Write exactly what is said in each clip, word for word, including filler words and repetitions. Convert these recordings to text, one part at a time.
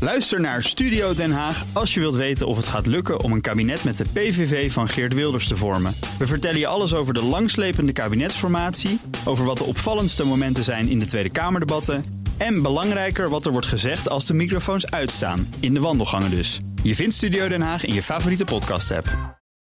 Luister naar Studio Den Haag als je wilt weten of het gaat lukken om een kabinet met de P V V van Geert Wilders te vormen. We vertellen je alles over de langslepende kabinetsformatie, over wat de opvallendste momenten zijn in de Tweede Kamerdebatten en belangrijker wat er wordt gezegd als de microfoons uitstaan, in de wandelgangen dus. Je vindt Studio Den Haag in je favoriete podcast-app.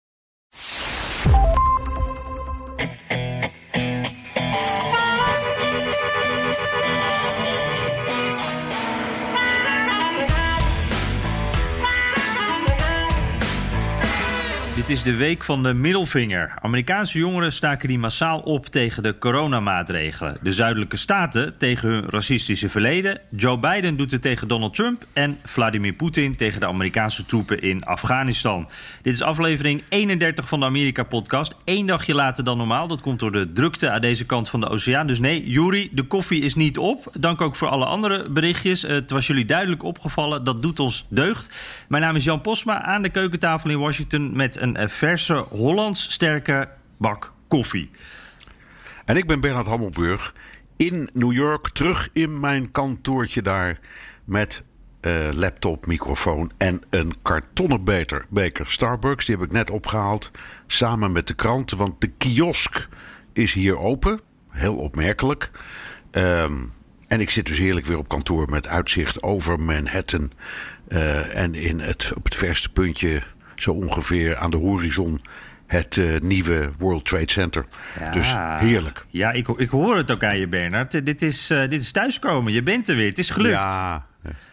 Dit is de week van de middelvinger. Amerikaanse jongeren staken die massaal op tegen de coronamaatregelen. De zuidelijke staten tegen hun racistische verleden. Joe Biden doet het tegen Donald Trump. En Vladimir Poetin tegen de Amerikaanse troepen in Afghanistan. Dit is aflevering eenendertig van de Amerika-podcast. Eén dagje later dan normaal. Dat komt door de drukte aan deze kant van de oceaan. Dus nee, Juri, de koffie is niet op. Dank ook voor alle andere berichtjes. Het was jullie duidelijk opgevallen. Dat doet ons deugd. Mijn naam is Jan Posma aan de keukentafel in Washington met een Een verse, Hollands sterke bak koffie. En ik ben Bernard Hammelburg in New York, terug in mijn kantoortje daar met uh, laptop, microfoon en een kartonnen beker, beker Starbucks. Die heb ik net opgehaald samen met de kranten, want de kiosk is hier open. Heel opmerkelijk. Um, en ik zit dus heerlijk weer op kantoor met uitzicht over Manhattan. Uh, en in het, op het verste puntje, zo ongeveer aan de horizon, het uh, nieuwe World Trade Center. Ja, dus heerlijk. Ja, ik, ik hoor het ook aan je, Bernard. Dit is, uh, dit is thuiskomen. Je bent er weer. Het is gelukt. Ja,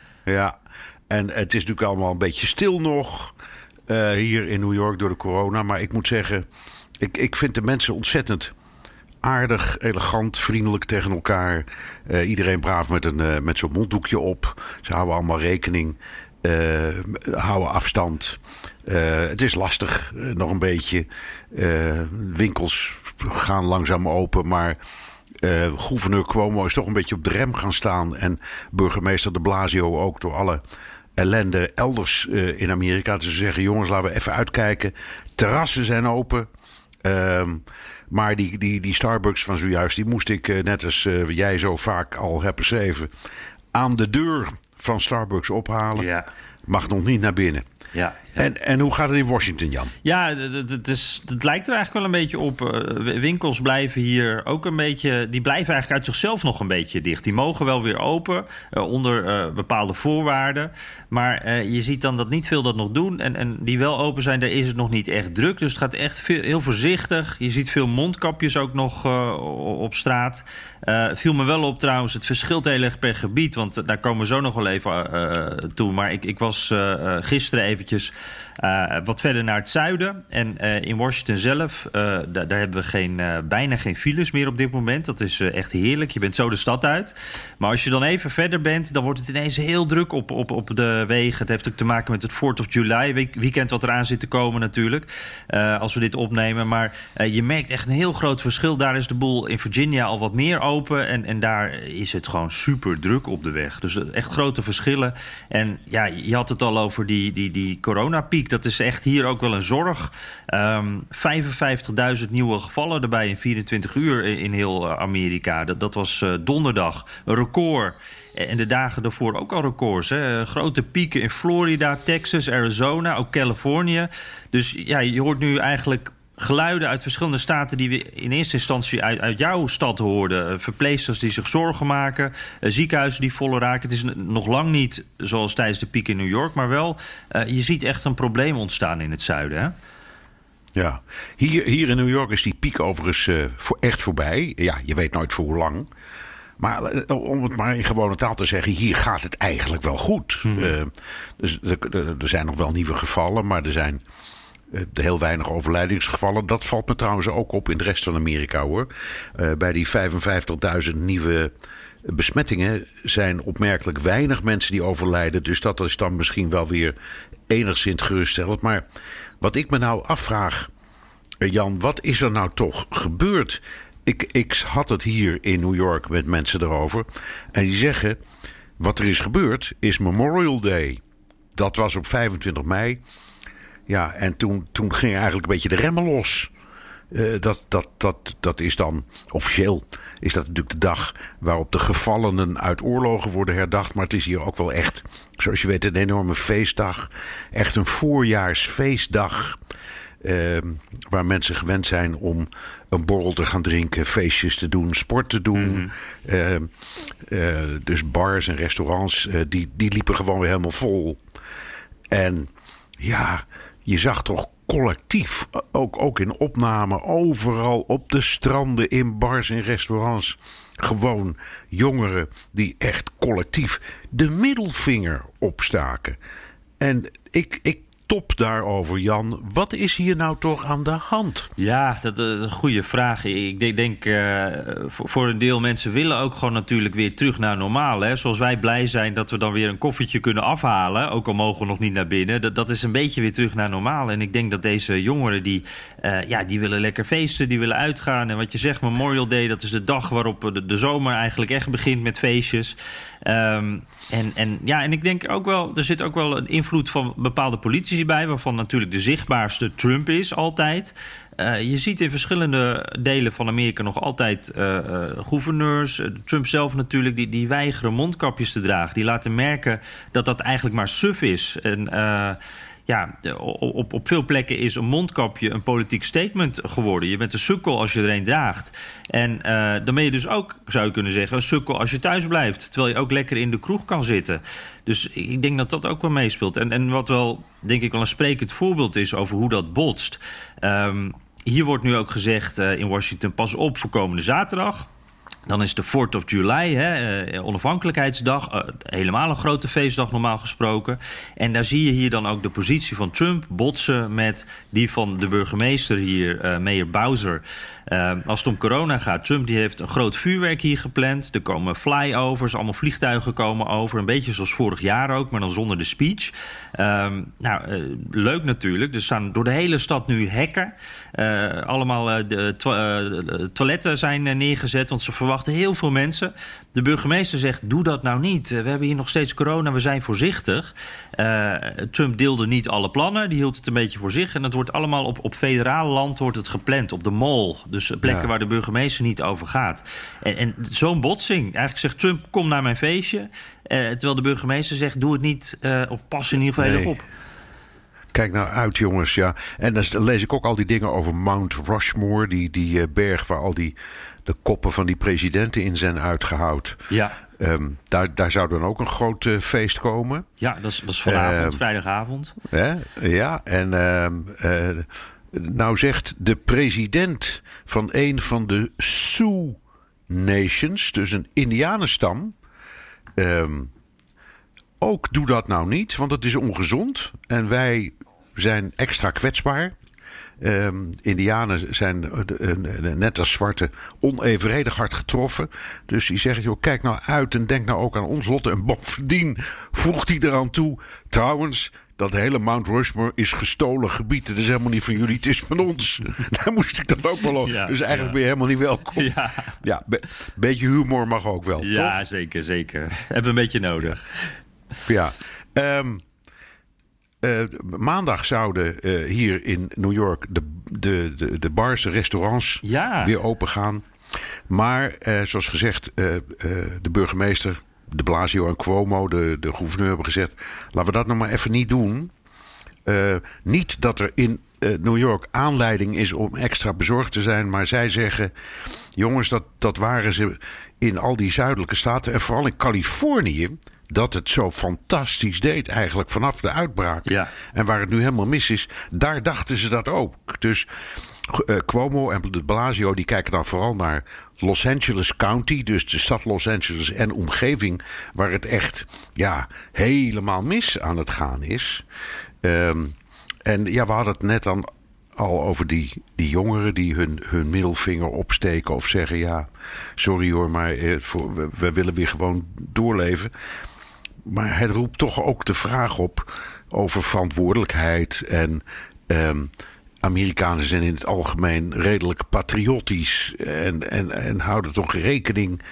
ja. En het is natuurlijk allemaal een beetje stil nog uh, hier in New York door de corona. Maar ik moet zeggen, ik, ik vind de mensen ontzettend aardig, elegant, vriendelijk tegen elkaar. Uh, iedereen braaf met, een, uh, met zo'n monddoekje op. Ze houden allemaal rekening. Uh, houden afstand. Uh, het is lastig, uh, nog een beetje. Uh, winkels gaan langzaam open, maar uh, gouverneur Cuomo is toch een beetje op de rem gaan staan. En burgemeester de Blasio ook, door alle ellende elders uh, in Amerika. Dus ze zeggen, jongens, laten we even uitkijken. Terrassen zijn open. Uh, maar die, die, die Starbucks van zojuist, die moest ik, uh, net als uh, jij zo vaak al hebt beschreven, aan de deur van Starbucks ophalen. Ja. Mag nog niet naar binnen. Ja, ja. En, en hoe gaat het in Washington, Jan? Ja, het, het, is, het lijkt er eigenlijk wel een beetje op. Uh, winkels blijven hier ook een beetje, die blijven eigenlijk uit zichzelf nog een beetje dicht. Die mogen wel weer open, uh, onder uh, bepaalde voorwaarden. Maar uh, je ziet dan dat niet veel dat nog doen. En, en die wel open zijn, daar is het nog niet echt druk. Dus het gaat echt veel, heel voorzichtig. Je ziet veel mondkapjes ook nog uh, op straat. Uh, viel me wel op trouwens, het verschilt heel erg per gebied. Want daar komen we zo nog wel even uh, toe. Maar ik, ik was uh, gisteren eventjes Uh, wat verder naar het zuiden. En uh, in Washington zelf, uh, da- daar hebben we geen, uh, bijna geen files meer op dit moment. Dat is uh, echt heerlijk. Je bent zo de stad uit. Maar als je dan even verder bent, dan wordt het ineens heel druk op, op, op de wegen. Het heeft ook te maken met het fourth of July weekend wat eraan zit te komen natuurlijk. Uh, als we dit opnemen. Maar uh, je merkt echt een heel groot verschil. Daar is de boel in Virginia al wat meer open. En, en daar is het gewoon super druk op de weg. Dus echt grote verschillen. En ja, je had het al over die, die, die coronapiek. Dat is echt hier ook wel een zorg. Um, vijfenvijftigduizend nieuwe gevallen erbij in vierentwintig uur in heel Amerika. Dat, dat was uh, donderdag. Een record. En de dagen daarvoor ook al records. Hè. Grote pieken in Florida, Texas, Arizona, ook Californië. Dus ja, je hoort nu eigenlijk geluiden uit verschillende staten die we in eerste instantie uit, uit jouw stad hoorden. Verpleegsters die zich zorgen maken. Ziekenhuizen die voller raken. Het is nog lang niet zoals tijdens de piek in New York. Maar wel, uh, je ziet echt een probleem ontstaan in het zuiden. Hè? Ja, hier, hier in New York is die piek overigens uh, voor echt voorbij. Ja, je weet nooit voor hoe lang. Maar uh, om het maar in gewone taal te zeggen, hier gaat het eigenlijk wel goed. Mm-hmm. Uh, dus, er, er zijn nog wel nieuwe gevallen, maar er zijn Uh, heel weinig overlijdingsgevallen. Dat valt me trouwens ook op in de rest van Amerika, hoor. Uh, bij die vijfenvijftigduizend nieuwe besmettingen zijn opmerkelijk weinig mensen die overlijden. Dus dat is dan misschien wel weer enigszins geruststellend. Maar wat ik me nou afvraag, uh, Jan, wat is er nou toch gebeurd? Ik, ik had het hier in New York met mensen erover. En die zeggen, wat er is gebeurd is Memorial Day. Dat was op vijfentwintig mei. Ja, en toen, toen ging eigenlijk een beetje de remmen los. Uh, dat, dat, dat, dat is dan officieel is dat natuurlijk de dag waarop de gevallenen uit oorlogen worden herdacht. Maar het is hier ook wel echt, zoals je weet, een enorme feestdag. Echt een voorjaarsfeestdag. Uh, waar mensen gewend zijn om een borrel te gaan drinken, feestjes te doen, sport te doen. Mm-hmm. Uh, uh, dus bars en restaurants, uh, die, die liepen gewoon weer helemaal vol. En ja, je zag toch collectief, ook, ook in opnamen, overal op de stranden, in bars en restaurants, gewoon jongeren die echt collectief de middelvinger opstaken. En ik, ik top daarover, Jan. Wat is hier nou toch aan de hand? Ja, dat is een goede vraag. Ik denk, uh, voor, voor een deel mensen willen ook gewoon natuurlijk weer terug naar normaal. Hè? Zoals wij blij zijn dat we dan weer een koffietje kunnen afhalen. Ook al mogen we nog niet naar binnen. Dat, dat is een beetje weer terug naar normaal. En ik denk dat deze jongeren, die, uh, ja, die willen lekker feesten, die willen uitgaan. En wat je zegt, Memorial Day, dat is de dag waarop de, de zomer eigenlijk echt begint met feestjes. Um, en, en, ja, en ik denk ook wel, er zit ook wel een invloed van bepaalde politici bij, waarvan natuurlijk de zichtbaarste Trump is altijd. Uh, je ziet in verschillende delen van Amerika nog altijd uh, uh, gouverneurs, uh, Trump zelf natuurlijk, die, die weigeren mondkapjes te dragen. Die laten merken dat dat eigenlijk maar suf is. En uh, ja, op, op veel plekken is een mondkapje een politiek statement geworden. Je bent een sukkel als je er een draagt. En uh, dan ben je dus ook, zou je kunnen zeggen, een sukkel als je thuis blijft. Terwijl je ook lekker in de kroeg kan zitten. Dus ik denk dat dat ook wel meespeelt. En, en wat wel, denk ik, wel een sprekend voorbeeld is over hoe dat botst. Um, hier wordt nu ook gezegd uh, in Washington, pas op voor komende zaterdag. Dan is de fourth of July, hè, uh, onafhankelijkheidsdag. Uh, helemaal een grote feestdag normaal gesproken. En daar zie je hier dan ook de positie van Trump botsen met die van de burgemeester hier, uh, Mayor Bowser. Uh, als het om corona gaat, Trump die heeft een groot vuurwerk hier gepland. Er komen flyovers, allemaal vliegtuigen komen over. Een beetje zoals vorig jaar ook, maar dan zonder de speech. Uh, nou, uh, leuk natuurlijk. Er staan door de hele stad nu hekken. Uh, allemaal uh, de to- uh, toiletten zijn uh, neergezet, want ze verwachten heel veel mensen. De burgemeester zegt, doe dat nou niet. We hebben hier nog steeds corona, we zijn voorzichtig. Uh, Trump deelde niet alle plannen, die hield het een beetje voor zich. En het wordt allemaal op, op federaal land wordt het gepland, op de mall. Dus plekken ja. waar de burgemeester niet over gaat. En, en zo'n botsing. Eigenlijk zegt Trump, kom naar mijn feestje. Uh, terwijl de burgemeester zegt, doe het niet. Uh, of pas in ieder geval nee. heel op. Kijk nou uit, jongens. Ja. En dan lees ik ook al die dingen over Mount Rushmore. Die, die uh, berg waar al die de koppen van die presidenten in zijn uitgehouden. Ja. Um, daar, daar zou dan ook een groot uh, feest komen. Ja, dat is, dat is vanavond, uh, vrijdagavond. Hè? Ja, en uh, uh, nou zegt de president van een van de Sioux Nations, dus een Indianenstam, um, ook doe dat nou niet, want het is ongezond en wij zijn extra kwetsbaar. Um, Indianen zijn uh, uh, uh, net als zwarte onevenredig hard getroffen. Dus die zeggen, joh, kijk nou uit en denk nou ook aan ons lot. En bovendien voegt hij eraan toe, trouwens, dat hele Mount Rushmore is gestolen gebied. Het is helemaal niet van jullie, het is van ons. Daar moest ik dan ook wel over. Ja, dus eigenlijk ja. ben je helemaal niet welkom. Ja, ja be- beetje humor mag ook wel, ja, toch? zeker, zeker. Hebben we een beetje nodig. Ja, um, Uh, maandag zouden uh, hier in New York de, de, de, de bars, de restaurants ja. weer open gaan. Maar uh, zoals gezegd, uh, uh, de burgemeester, de Blasio en Cuomo, de, de gouverneur hebben gezegd, laten we dat nou maar even niet doen. Uh, niet dat er in uh, New York aanleiding is om extra bezorgd te zijn, maar zij zeggen, jongens, dat, dat waren ze in al die zuidelijke staten en vooral in Californië, dat het zo fantastisch deed eigenlijk vanaf de uitbraak. Ja. En waar het nu helemaal mis is, daar dachten ze dat ook. Dus uh, Cuomo en de Blasio die kijken dan vooral naar Los Angeles County, dus de stad Los Angeles en omgeving, waar het echt ja, helemaal mis aan het gaan is. Um, en ja, we hadden het net dan al over die, die jongeren die hun, hun middelvinger opsteken of zeggen, ja, sorry hoor, maar eh, voor, we, we willen weer gewoon doorleven. Maar het roept toch ook de vraag op over verantwoordelijkheid. En um, Amerikanen zijn in het algemeen redelijk patriotisch. En, en, en houden toch rekening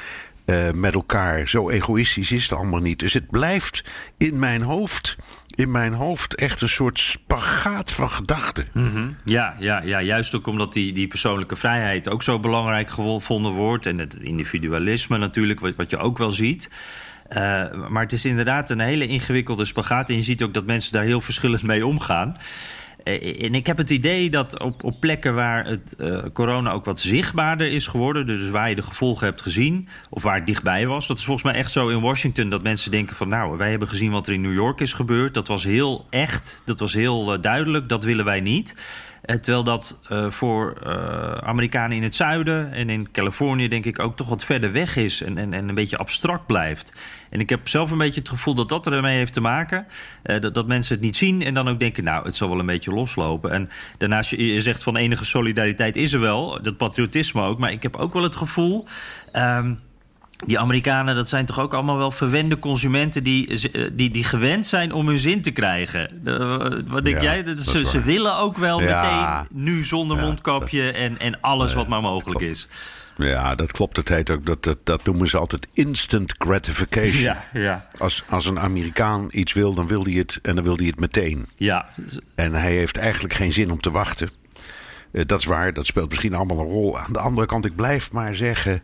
uh, met elkaar. Zo egoïstisch is het allemaal niet. Dus het blijft in mijn hoofd... in mijn hoofd echt een soort spagaat van gedachten. Mm-hmm. Ja, ja, ja, juist ook omdat die, die persoonlijke vrijheid ook zo belangrijk gevonden wordt. En het individualisme natuurlijk, wat, wat je ook wel ziet. Uh, maar het is inderdaad een hele ingewikkelde spagaat. En je ziet ook dat mensen daar heel verschillend mee omgaan. Uh, en ik heb het idee dat op, op plekken waar het uh, corona ook wat zichtbaarder is geworden... dus waar je de gevolgen hebt gezien of waar het dichtbij was... dat is volgens mij echt zo in Washington dat mensen denken van... nou, wij hebben gezien wat er in New York is gebeurd. Dat was heel echt, dat was heel uh, duidelijk, dat willen wij niet... Terwijl dat uh, voor uh, Amerikanen in het zuiden en in Californië denk ik ook toch wat verder weg is en, en, en een beetje abstract blijft. En ik heb zelf een beetje het gevoel dat dat ermee heeft te maken. Uh, dat, dat mensen het niet zien en dan ook denken, nou, het zal wel een beetje loslopen. En daarnaast, je, je zegt van enige solidariteit is er wel, dat patriotisme ook. Maar ik heb ook wel het gevoel... Um, Die Amerikanen, dat zijn toch ook allemaal wel verwende consumenten... die, die, die gewend zijn om hun zin te krijgen. De, wat denk ja, jij? Ze, ze willen ook wel ja. meteen nu zonder ja, mondkapje... Dat, en, en alles ja, wat maar mogelijk is. Ja, dat klopt. Het heet ook, dat, dat, dat noemen ze altijd instant gratification. Ja, ja. Als, als een Amerikaan iets wil, dan wil hij het en dan wil hij het meteen. Ja. En hij heeft eigenlijk geen zin om te wachten. Uh, dat is waar, dat speelt misschien allemaal een rol. Aan de andere kant, ik blijf maar zeggen...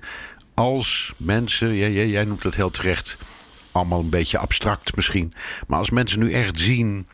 Als mensen, jij, jij, jij noemt het heel terecht, allemaal een beetje abstract misschien. Maar als mensen nu echt zien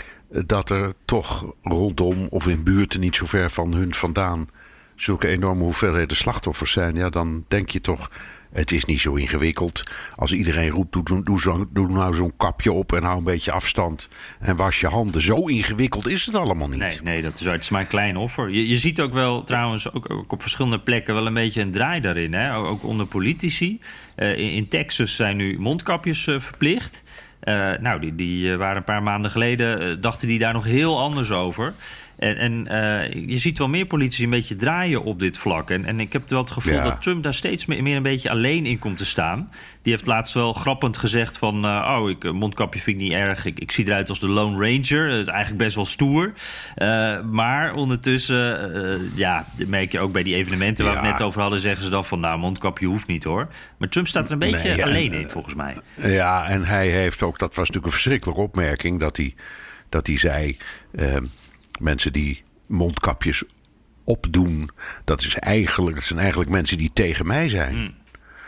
dat er toch rondom of in buurten niet zo ver van hun vandaan zulke enorme hoeveelheden slachtoffers zijn. Ja, dan denk je toch, het is niet zo ingewikkeld. Als iedereen roept, doe, doe, doe, zo, doe nou zo'n kapje op en hou een beetje afstand. En was je handen. Zo ingewikkeld is het allemaal niet. Nee, nee dat is, het is maar een klein offer. Je, je ziet ook wel trouwens ook, ook op verschillende plekken wel een beetje een draai daarin. Hè? Ook onder politici. Uh, in, in Texas zijn nu mondkapjes uh, verplicht. Uh, nou, die, die waren een paar maanden geleden, uh, dachten die daar nog heel anders over. En, en uh, je ziet wel meer politici een beetje draaien op dit vlak. En, en ik heb wel het gevoel ja. dat Trump daar steeds meer, meer een beetje alleen in komt te staan. Die heeft laatst wel grappend gezegd van... Uh, oh, ik, mondkapje vind ik niet erg. Ik, ik zie eruit als de Lone Ranger. Dat is eigenlijk best wel stoer. Uh, maar ondertussen, uh, ja, dat merk je ook bij die evenementen... waar ja. we het net over hadden, zeggen ze dan van... nou, mondkapje hoeft niet, hoor. Maar Trump staat er een beetje nee, alleen en, in, volgens mij. Ja, en hij heeft ook... dat was natuurlijk een verschrikkelijke opmerking... dat hij, dat hij zei... Uh, mensen die mondkapjes opdoen, dat, is eigenlijk, dat zijn eigenlijk mensen die tegen mij zijn. Mm.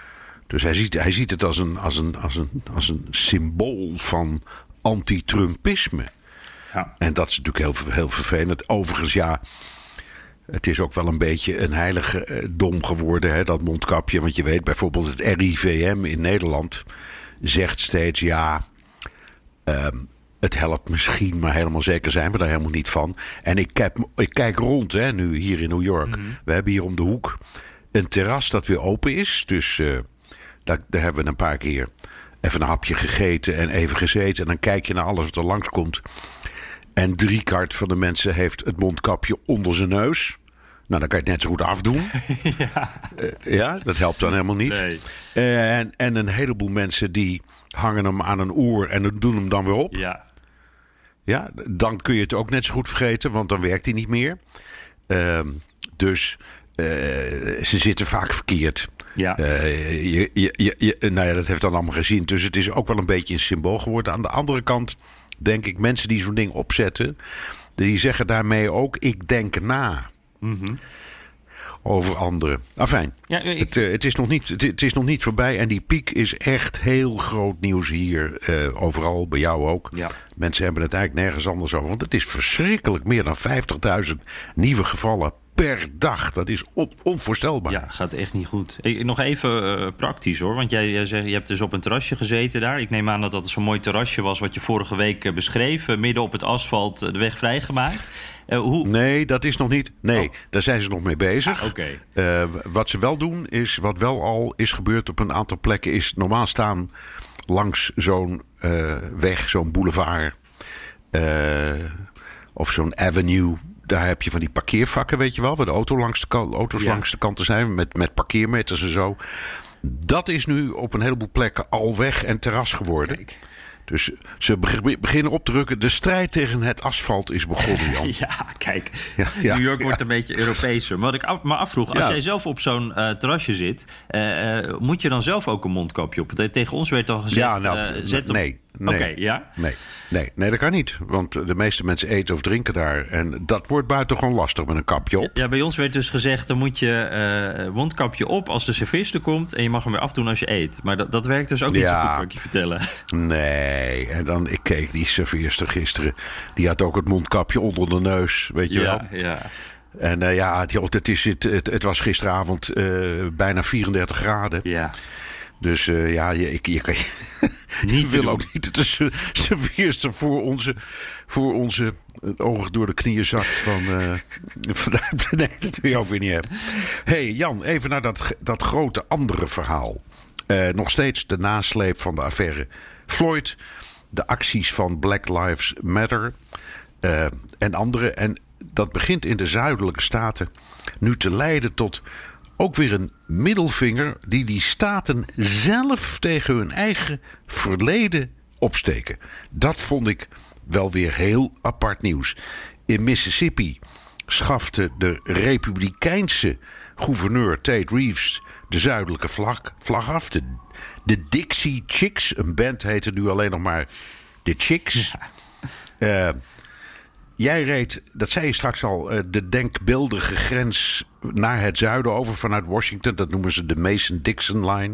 Dus hij ziet, hij ziet het als een, als, een, als, een, als een symbool van anti-Trumpisme. Ja. En dat is natuurlijk heel, heel vervelend. Overigens, ja, het is ook wel een beetje een heiligdom geworden, hè, dat mondkapje. Want je weet bijvoorbeeld het R I V M in Nederland zegt steeds, ja... Um, het helpt misschien, maar helemaal zeker zijn we daar helemaal niet van. En ik, heb, ik kijk rond, hè, nu hier in New York. Mm-hmm. We hebben hier om de hoek een terras dat weer open is. Dus uh, daar, daar hebben we een paar keer even een hapje gegeten en even gezeten. En dan kijk je naar alles wat er langskomt. En driekwart van de mensen heeft het mondkapje onder zijn neus. Nou, dan kan je het net zo goed afdoen. ja. Uh, ja, dat helpt dan helemaal niet. Nee. Uh, en, en een heleboel mensen die hangen hem aan een oor en doen hem dan weer op. Ja. Ja, dan kun je het ook net zo goed vergeten, want dan werkt hij niet meer. Uh, dus uh, ze zitten vaak verkeerd. Ja. Uh, je, je, je, nou ja, dat heeft dan allemaal gezien. Dus het is ook wel een beetje een symbool geworden. Aan de andere kant denk ik, mensen die zo'n ding opzetten... die zeggen daarmee ook, ik denk na. Mm-hmm. Over anderen. Afijn, ja, ik... het, uh, het, is nog niet, het, het is nog niet voorbij. En die piek is echt heel groot nieuws hier. Uh, overal, bij jou ook. Ja. Mensen hebben het eigenlijk nergens anders over. Want het is verschrikkelijk. Meer dan vijftigduizend nieuwe gevallen per dag. Dat is on- onvoorstelbaar. Ja, gaat echt niet goed. Ik, nog even uh, praktisch hoor. Want jij, jij zegt, je hebt dus op een terrasje gezeten daar. Ik neem aan dat dat zo'n mooi terrasje was... wat je vorige week uh, beschreef. Uh, midden op het asfalt uh, de weg vrijgemaakt. Uh, hoe... Nee, dat is nog niet. Nee, oh. Daar zijn ze nog mee bezig. Ah, okay. uh, wat ze wel doen is, wat wel al is gebeurd op een aantal plekken... is normaal staan langs zo'n uh, weg, zo'n boulevard... Uh, of zo'n avenue... Daar heb je van die parkeervakken, weet je wel... waar de auto langs de kant, auto's ja. langs de kanten zijn... Met, met parkeermeters en zo. Dat is nu op een heleboel plekken al weg en terras geworden. Kijk. Dus ze beginnen op te drukken. De strijd tegen het asfalt is begonnen, Jan. Ja, kijk. Ja, ja, New York ja. wordt een beetje Europeeser. Maar wat ik af, me afvroeg, als Ja. jij zelf op zo'n uh, terrasje zit... Uh, uh, moet je dan zelf ook een mondkapje op? Tegen ons werd al gezegd... Ja, nou, uh, zet op... nee. nee. Oké, okay, ja? Nee. Nee, nee, dat kan niet. Want de meeste mensen eten of drinken daar. En dat wordt buitengewoon lastig met een kapje op. Ja, bij ons werd dus gezegd... dan moet je uh, mondkapje op als de serveerster komt... en je mag hem weer afdoen als je eet. Maar dat, dat werkt dus ook niet Ja. zo goed, kan ik je vertellen. Nee, en dan, ik keek die serveerster gisteren. Die had ook het mondkapje onder de neus, weet je Ja, wel. ja. En uh, ja, het, het, is, het, het, het was gisteravond uh, bijna vierendertig graden. Ja. Dus uh, ja, je, ik, je, je, Niet je wil ook niet dat de serveerster voor onze, voor onze het oog door de knieën zakt van... Uh, nee, dat wil je ook weer niet hebben. Hé hey, Jan, even naar dat, dat grote andere verhaal. Uh, nog steeds de nasleep van de affaire Floyd. De acties van Black Lives Matter. Uh, en andere. En dat begint in de zuidelijke staten nu te leiden tot ook weer een middelvinger die die staten zelf tegen hun eigen verleden opsteken. Dat vond ik wel weer heel apart nieuws. In Mississippi schafte de republikeinse gouverneur Tate Reeves de zuidelijke vlag, vlag af. De, de Dixie Chicks, een band heette nu alleen nog maar de Chicks. Ja. Uh, Jij reed, dat zei je straks al, de denkbeeldige grens naar het zuiden over vanuit Washington. Dat noemen ze de Mason-Dixon Line.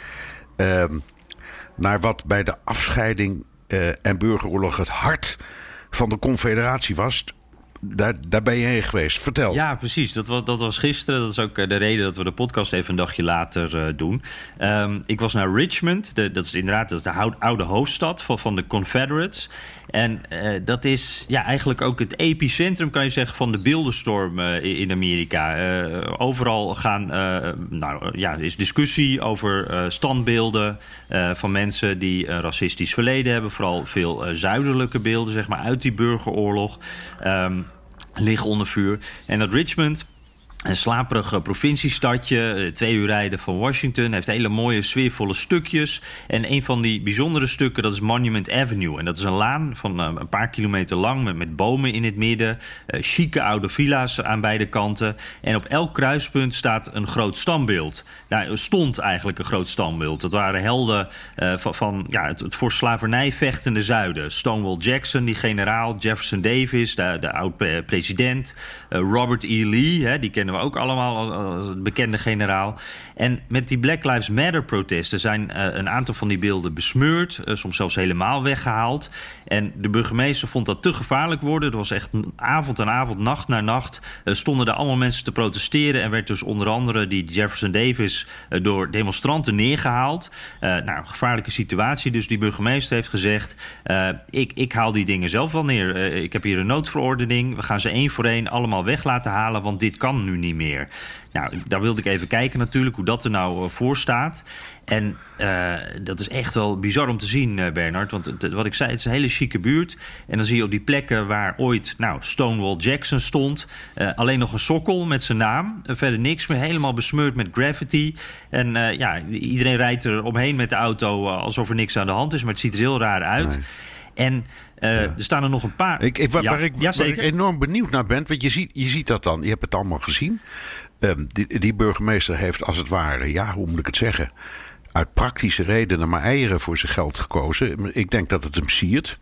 Uh, naar wat bij de afscheiding uh, en burgeroorlog het hart van de Confederatie was. Daar, daar ben je heen geweest. Vertel. Ja, precies. Dat was, dat was gisteren. Dat is ook de reden dat we de podcast even een dagje later uh, doen. Um, ik was naar Richmond. De, dat is inderdaad dat is de oude hoofdstad van, van de Confederates. En uh, dat is ja, eigenlijk ook het epicentrum, kan je zeggen, van de beeldenstorm uh, in Amerika. Uh, overal gaan, uh, nou ja, er is discussie over uh, standbeelden uh, van mensen die een racistisch verleden hebben. Vooral veel uh, zuidelijke beelden, zeg maar, uit die burgeroorlog. Um, liggen onder vuur. En dat Richmond, een slaperig provinciestadje, twee uur rijden van Washington, heeft hele mooie sfeervolle stukjes. En een van die bijzondere stukken, dat is Monument Avenue. En dat is een laan van een paar kilometer lang met, met bomen in het midden, uh, chique oude villa's aan beide kanten. En op elk kruispunt staat een groot standbeeld. Nou, er stond eigenlijk een groot standbeeld. Dat waren helden uh, van, van ja, het, het voor slavernij vechtende zuiden. Stonewall Jackson, die generaal, Jefferson Davis, de, de oud-president, uh, Robert E. Lee, hè, die kennen we ook allemaal als, als bekende generaal. En met die Black Lives Matter protesten zijn uh, een aantal van die beelden besmeurd, uh, soms zelfs helemaal weggehaald. En de burgemeester vond dat te gevaarlijk worden. Er was echt avond aan avond, nacht na nacht, uh, stonden er allemaal mensen te protesteren en werd dus onder andere die Jefferson Davis uh, door demonstranten neergehaald. Uh, nou, een gevaarlijke situatie. Dus die burgemeester heeft gezegd, uh, ik, ik haal die dingen zelf wel neer. Uh, ik heb hier een noodverordening. We gaan ze één voor één allemaal weg laten halen, want dit kan nu niet meer. Nou, daar wilde ik even kijken natuurlijk hoe dat er nou uh, voor staat. En uh, dat is echt wel bizar om te zien, uh, Bernard. Want het, wat ik zei, het is een hele chique buurt. En dan zie je op die plekken waar ooit nou, Stonewall Jackson stond, Uh, alleen nog een sokkel met zijn naam. Uh, verder niks meer, helemaal besmeurd met graffiti. En uh, ja, iedereen rijdt er omheen met de auto uh, alsof er niks aan de hand is. Maar het ziet er heel raar uit. Nee. En Uh, ja. Er staan er nog een paar. Ik, ik, waar, ja, waar, ik, ja, waar ik enorm benieuwd naar ben. Want je ziet, je ziet dat dan. Je hebt het allemaal gezien. Um, die, die burgemeester heeft als het ware, ja, hoe moet ik het zeggen, uit praktische redenen maar eieren voor zijn geld gekozen. Ik denk dat het hem siert.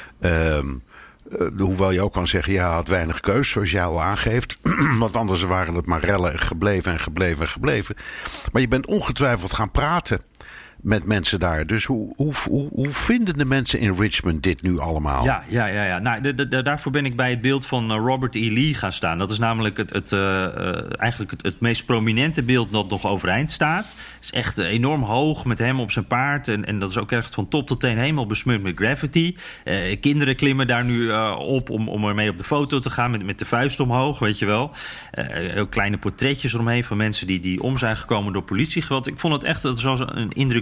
Um, uh, hoewel je ook kan zeggen, ja, hij had weinig keus, zoals jij al aangeeft. Want anders waren het maar rellen gebleven en gebleven en gebleven. Maar je bent ongetwijfeld gaan praten met mensen daar. Dus hoe, hoe, hoe, hoe vinden de mensen in Richmond dit nu allemaal? Ja, ja, ja. ja. Nou, de, de, daarvoor ben ik bij het beeld van Robert E. Lee gaan staan. Dat is namelijk het, het, uh, eigenlijk het, het meest prominente beeld dat nog overeind staat. Het is echt enorm hoog met hem op zijn paard. En, en dat is ook echt van top tot teen helemaal besmeurd met graffiti. Uh, kinderen klimmen daar nu uh, op om, om ermee op de foto te gaan met, met de vuist omhoog, weet je wel. Uh, ook kleine portretjes eromheen van mensen die, die om zijn gekomen door politiegeweld. Ik vond het echt, het was een indrukwekkend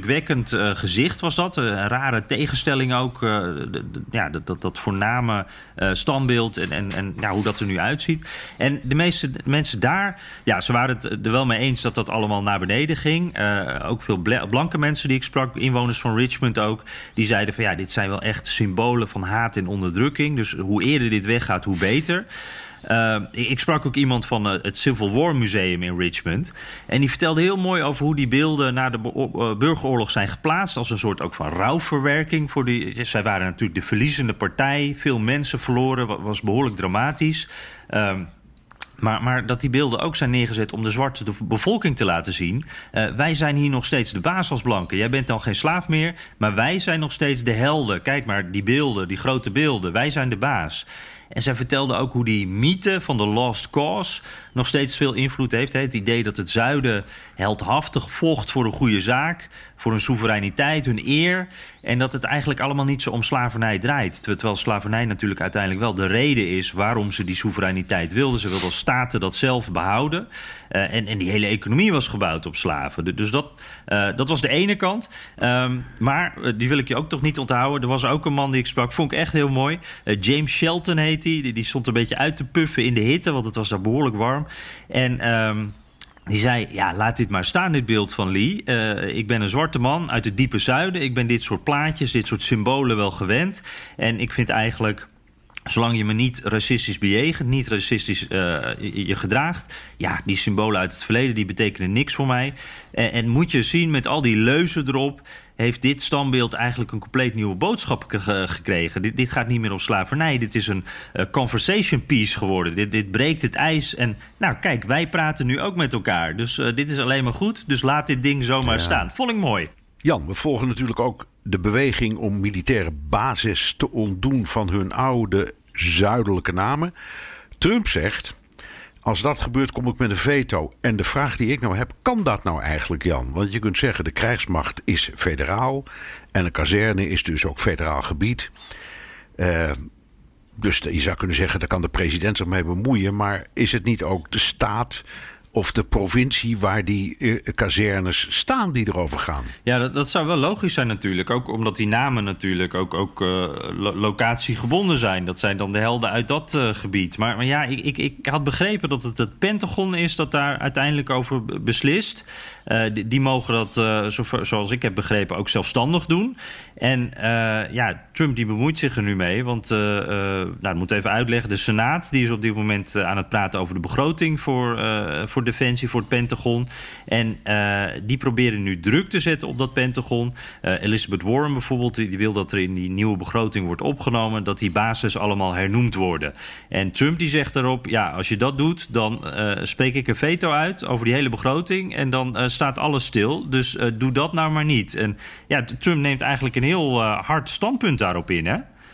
indrukwekkend uh, gezicht was dat. Uh, een rare tegenstelling ook. Uh, de, de, ja, dat, dat, dat voorname uh, standbeeld en, en, en ja, hoe dat er nu uitziet. En de meeste mensen daar, ja, ze waren het er wel mee eens dat dat allemaal naar beneden ging. Uh, ook veel blanke mensen die ik sprak, inwoners van Richmond ook, die zeiden van ja, dit zijn wel echt symbolen van haat en onderdrukking. Dus hoe eerder dit weggaat, hoe beter. Uh, ik sprak ook iemand van uh, het Civil War Museum in Richmond. En die vertelde heel mooi over hoe die beelden na de uh, burgeroorlog zijn geplaatst. Als een soort ook van rouwverwerking. Voor die, zij waren natuurlijk de verliezende partij. Veel mensen verloren, was behoorlijk dramatisch. Uh, Maar, maar dat die beelden ook zijn neergezet om de zwarte bevolking te laten zien. Uh, wij zijn hier nog steeds de baas als blanken. Jij bent dan geen slaaf meer, maar wij zijn nog steeds de helden. Kijk maar, die beelden, die grote beelden. Wij zijn de baas. En zij vertelde ook hoe die mythe van de lost cause nog steeds veel invloed heeft. Het idee dat het zuiden heldhaftig vocht voor een goede zaak, voor hun soevereiniteit, hun eer. En dat het eigenlijk allemaal niet zo om slavernij draait. Terwijl slavernij natuurlijk uiteindelijk wel de reden is waarom ze die soevereiniteit wilden. Ze wilden als staten dat zelf behouden. Uh, en, en die hele economie was gebouwd op slaven. Dus dat, uh, dat was de ene kant. Um, maar uh, die wil ik je ook toch niet onthouden. Er was ook een man die ik sprak, vond ik echt heel mooi. Uh, James Shelton heet hij. Die, die stond een beetje uit te puffen in de hitte, want het was daar behoorlijk warm. En Um, die zei, ja, laat dit maar staan, dit beeld van Lee. Uh, ik ben een zwarte man uit het diepe zuiden. Ik ben dit soort plaatjes, dit soort symbolen wel gewend. En ik vind eigenlijk, zolang je me niet racistisch bejegent, niet racistisch uh, je, je gedraagt, ja, die symbolen uit het verleden, die betekenen niks voor mij. En, en moet je zien, met al die leuzen erop, heeft dit standbeeld eigenlijk een compleet nieuwe boodschap ge- gekregen. Dit, dit gaat niet meer om slavernij. Dit is een uh, conversation piece geworden. Dit, dit breekt het ijs. En nou, kijk, wij praten nu ook met elkaar. Dus uh, dit is alleen maar goed. Dus laat dit ding zomaar ja. staan. Vond ik mooi. Jan, we volgen natuurlijk ook de beweging om militaire bases te ontdoen van hun oude zuidelijke namen. Trump zegt, als dat gebeurt, kom ik met een veto. En de vraag die ik nou heb, kan dat nou eigenlijk, Jan? Want je kunt zeggen, de krijgsmacht is federaal. En een kazerne is dus ook federaal gebied. Uh, dus je zou kunnen zeggen, daar kan de president zich mee bemoeien. Maar is het niet ook de staat of de provincie waar die uh, kazernes staan die erover gaan? Ja, dat, dat zou wel logisch zijn natuurlijk. Ook omdat die namen natuurlijk ook, ook uh, lo- locatiegebonden zijn. Dat zijn dan de helden uit dat uh, gebied. Maar, maar ja, ik, ik, ik had begrepen dat het het Pentagon is dat daar uiteindelijk over beslist. Uh, die, die mogen dat, uh, zo, zoals ik heb begrepen, ook zelfstandig doen. En uh, ja, Trump die bemoeit zich er nu mee. Want, uh, uh, nou, dat moet even uitleggen. De Senaat die is op dit moment uh, aan het praten over de begroting voor, uh, voor Defensie, voor het Pentagon. En uh, die proberen nu druk te zetten op dat Pentagon. Uh, Elizabeth Warren bijvoorbeeld, die, die wil dat er in die nieuwe begroting wordt opgenomen, dat die bases allemaal hernoemd worden. En Trump die zegt daarop, ja, als je dat doet, dan uh, spreek ik een veto uit over die hele begroting. En dan uh, staat alles stil. Dus uh, doe dat nou maar niet. En ja, Trump neemt eigenlijk een heel uh, hard standpunt daarop in, hè?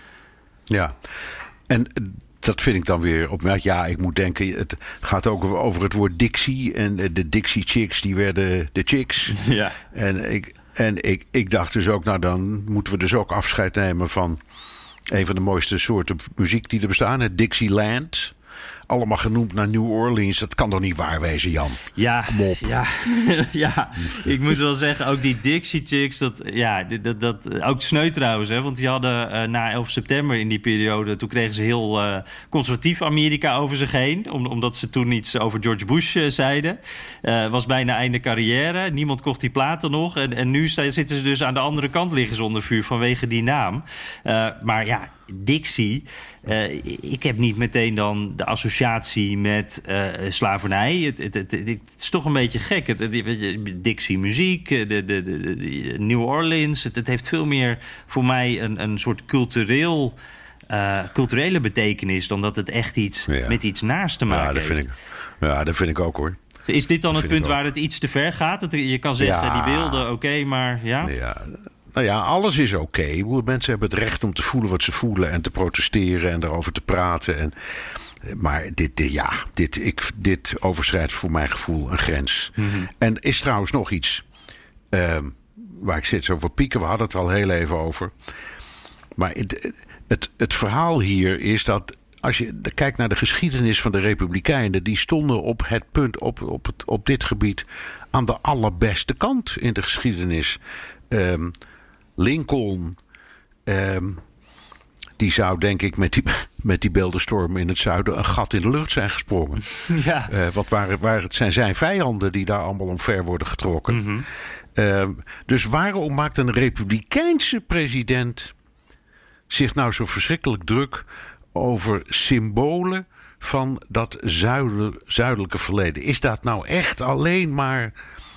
Ja, en dat vind ik dan weer opmerkelijk. Ja, ik moet denken, het gaat ook over het woord Dixie. En de Dixie Chicks, die werden de Chicks. Ja. En ik, en ik, ik dacht dus ook, nou dan moeten we dus ook afscheid nemen van een van de mooiste soorten muziek die er bestaan. Het Dixieland. Allemaal genoemd naar New Orleans. Dat kan toch niet waar wezen, Jan? Ja, ja, ja, ik moet wel zeggen, ook die Dixie Chicks, dat, ja, dat, dat, ook sneu trouwens, hè, want die hadden uh, na elf september in die periode, toen kregen ze heel uh, conservatief Amerika over zich heen, om, omdat ze toen iets over George Bush uh, zeiden. Uh, was bijna einde carrière, niemand kocht die platen nog en, en nu st- zitten ze dus aan de andere kant liggen ze onder vuur vanwege die naam. Uh, maar ja, Dixie, uh, ik heb niet meteen dan de associatie met uh, slavernij. Het, het, het, het, het is toch een beetje gek. Het, het, Dixie muziek, de, de, de, de New Orleans. Het, het heeft veel meer voor mij een, een soort cultureel, uh, culturele betekenis dan dat het echt iets ja. met iets naast te maken ja, dat heeft. Vind ik, ja, dat vind ik ook, hoor. Is dit dan dat het punt waar het iets te ver gaat? Het, je kan zeggen, ja. die beelden, oké, okay, maar ja... ja. Nou ja, alles is oké. Okay. Mensen hebben het recht om te voelen wat ze voelen en te protesteren en daarover te praten. En, maar dit, dit, ja, dit, ik, dit overschrijdt voor mijn gevoel een grens. Mm-hmm. En is trouwens nog iets uh, waar ik zit over pieken. We hadden het al heel even over. Maar het, het, het verhaal hier is dat als je kijkt naar de geschiedenis van de Republikeinen, die stonden op het punt, op, op, het, op dit gebied, aan de allerbeste kant in de geschiedenis. Um, Lincoln, um, die zou denk ik met die, met die beeldenstorm in het zuiden een gat in de lucht zijn gesprongen. Ja. Uh, wat waren, waren, het zijn zijn vijanden die daar allemaal omver worden getrokken. Mm-hmm. Uh, dus waarom maakt een republikeinse president zich nou zo verschrikkelijk druk over symbolen van dat zuidel, zuidelijke verleden? Is dat nou echt alleen maar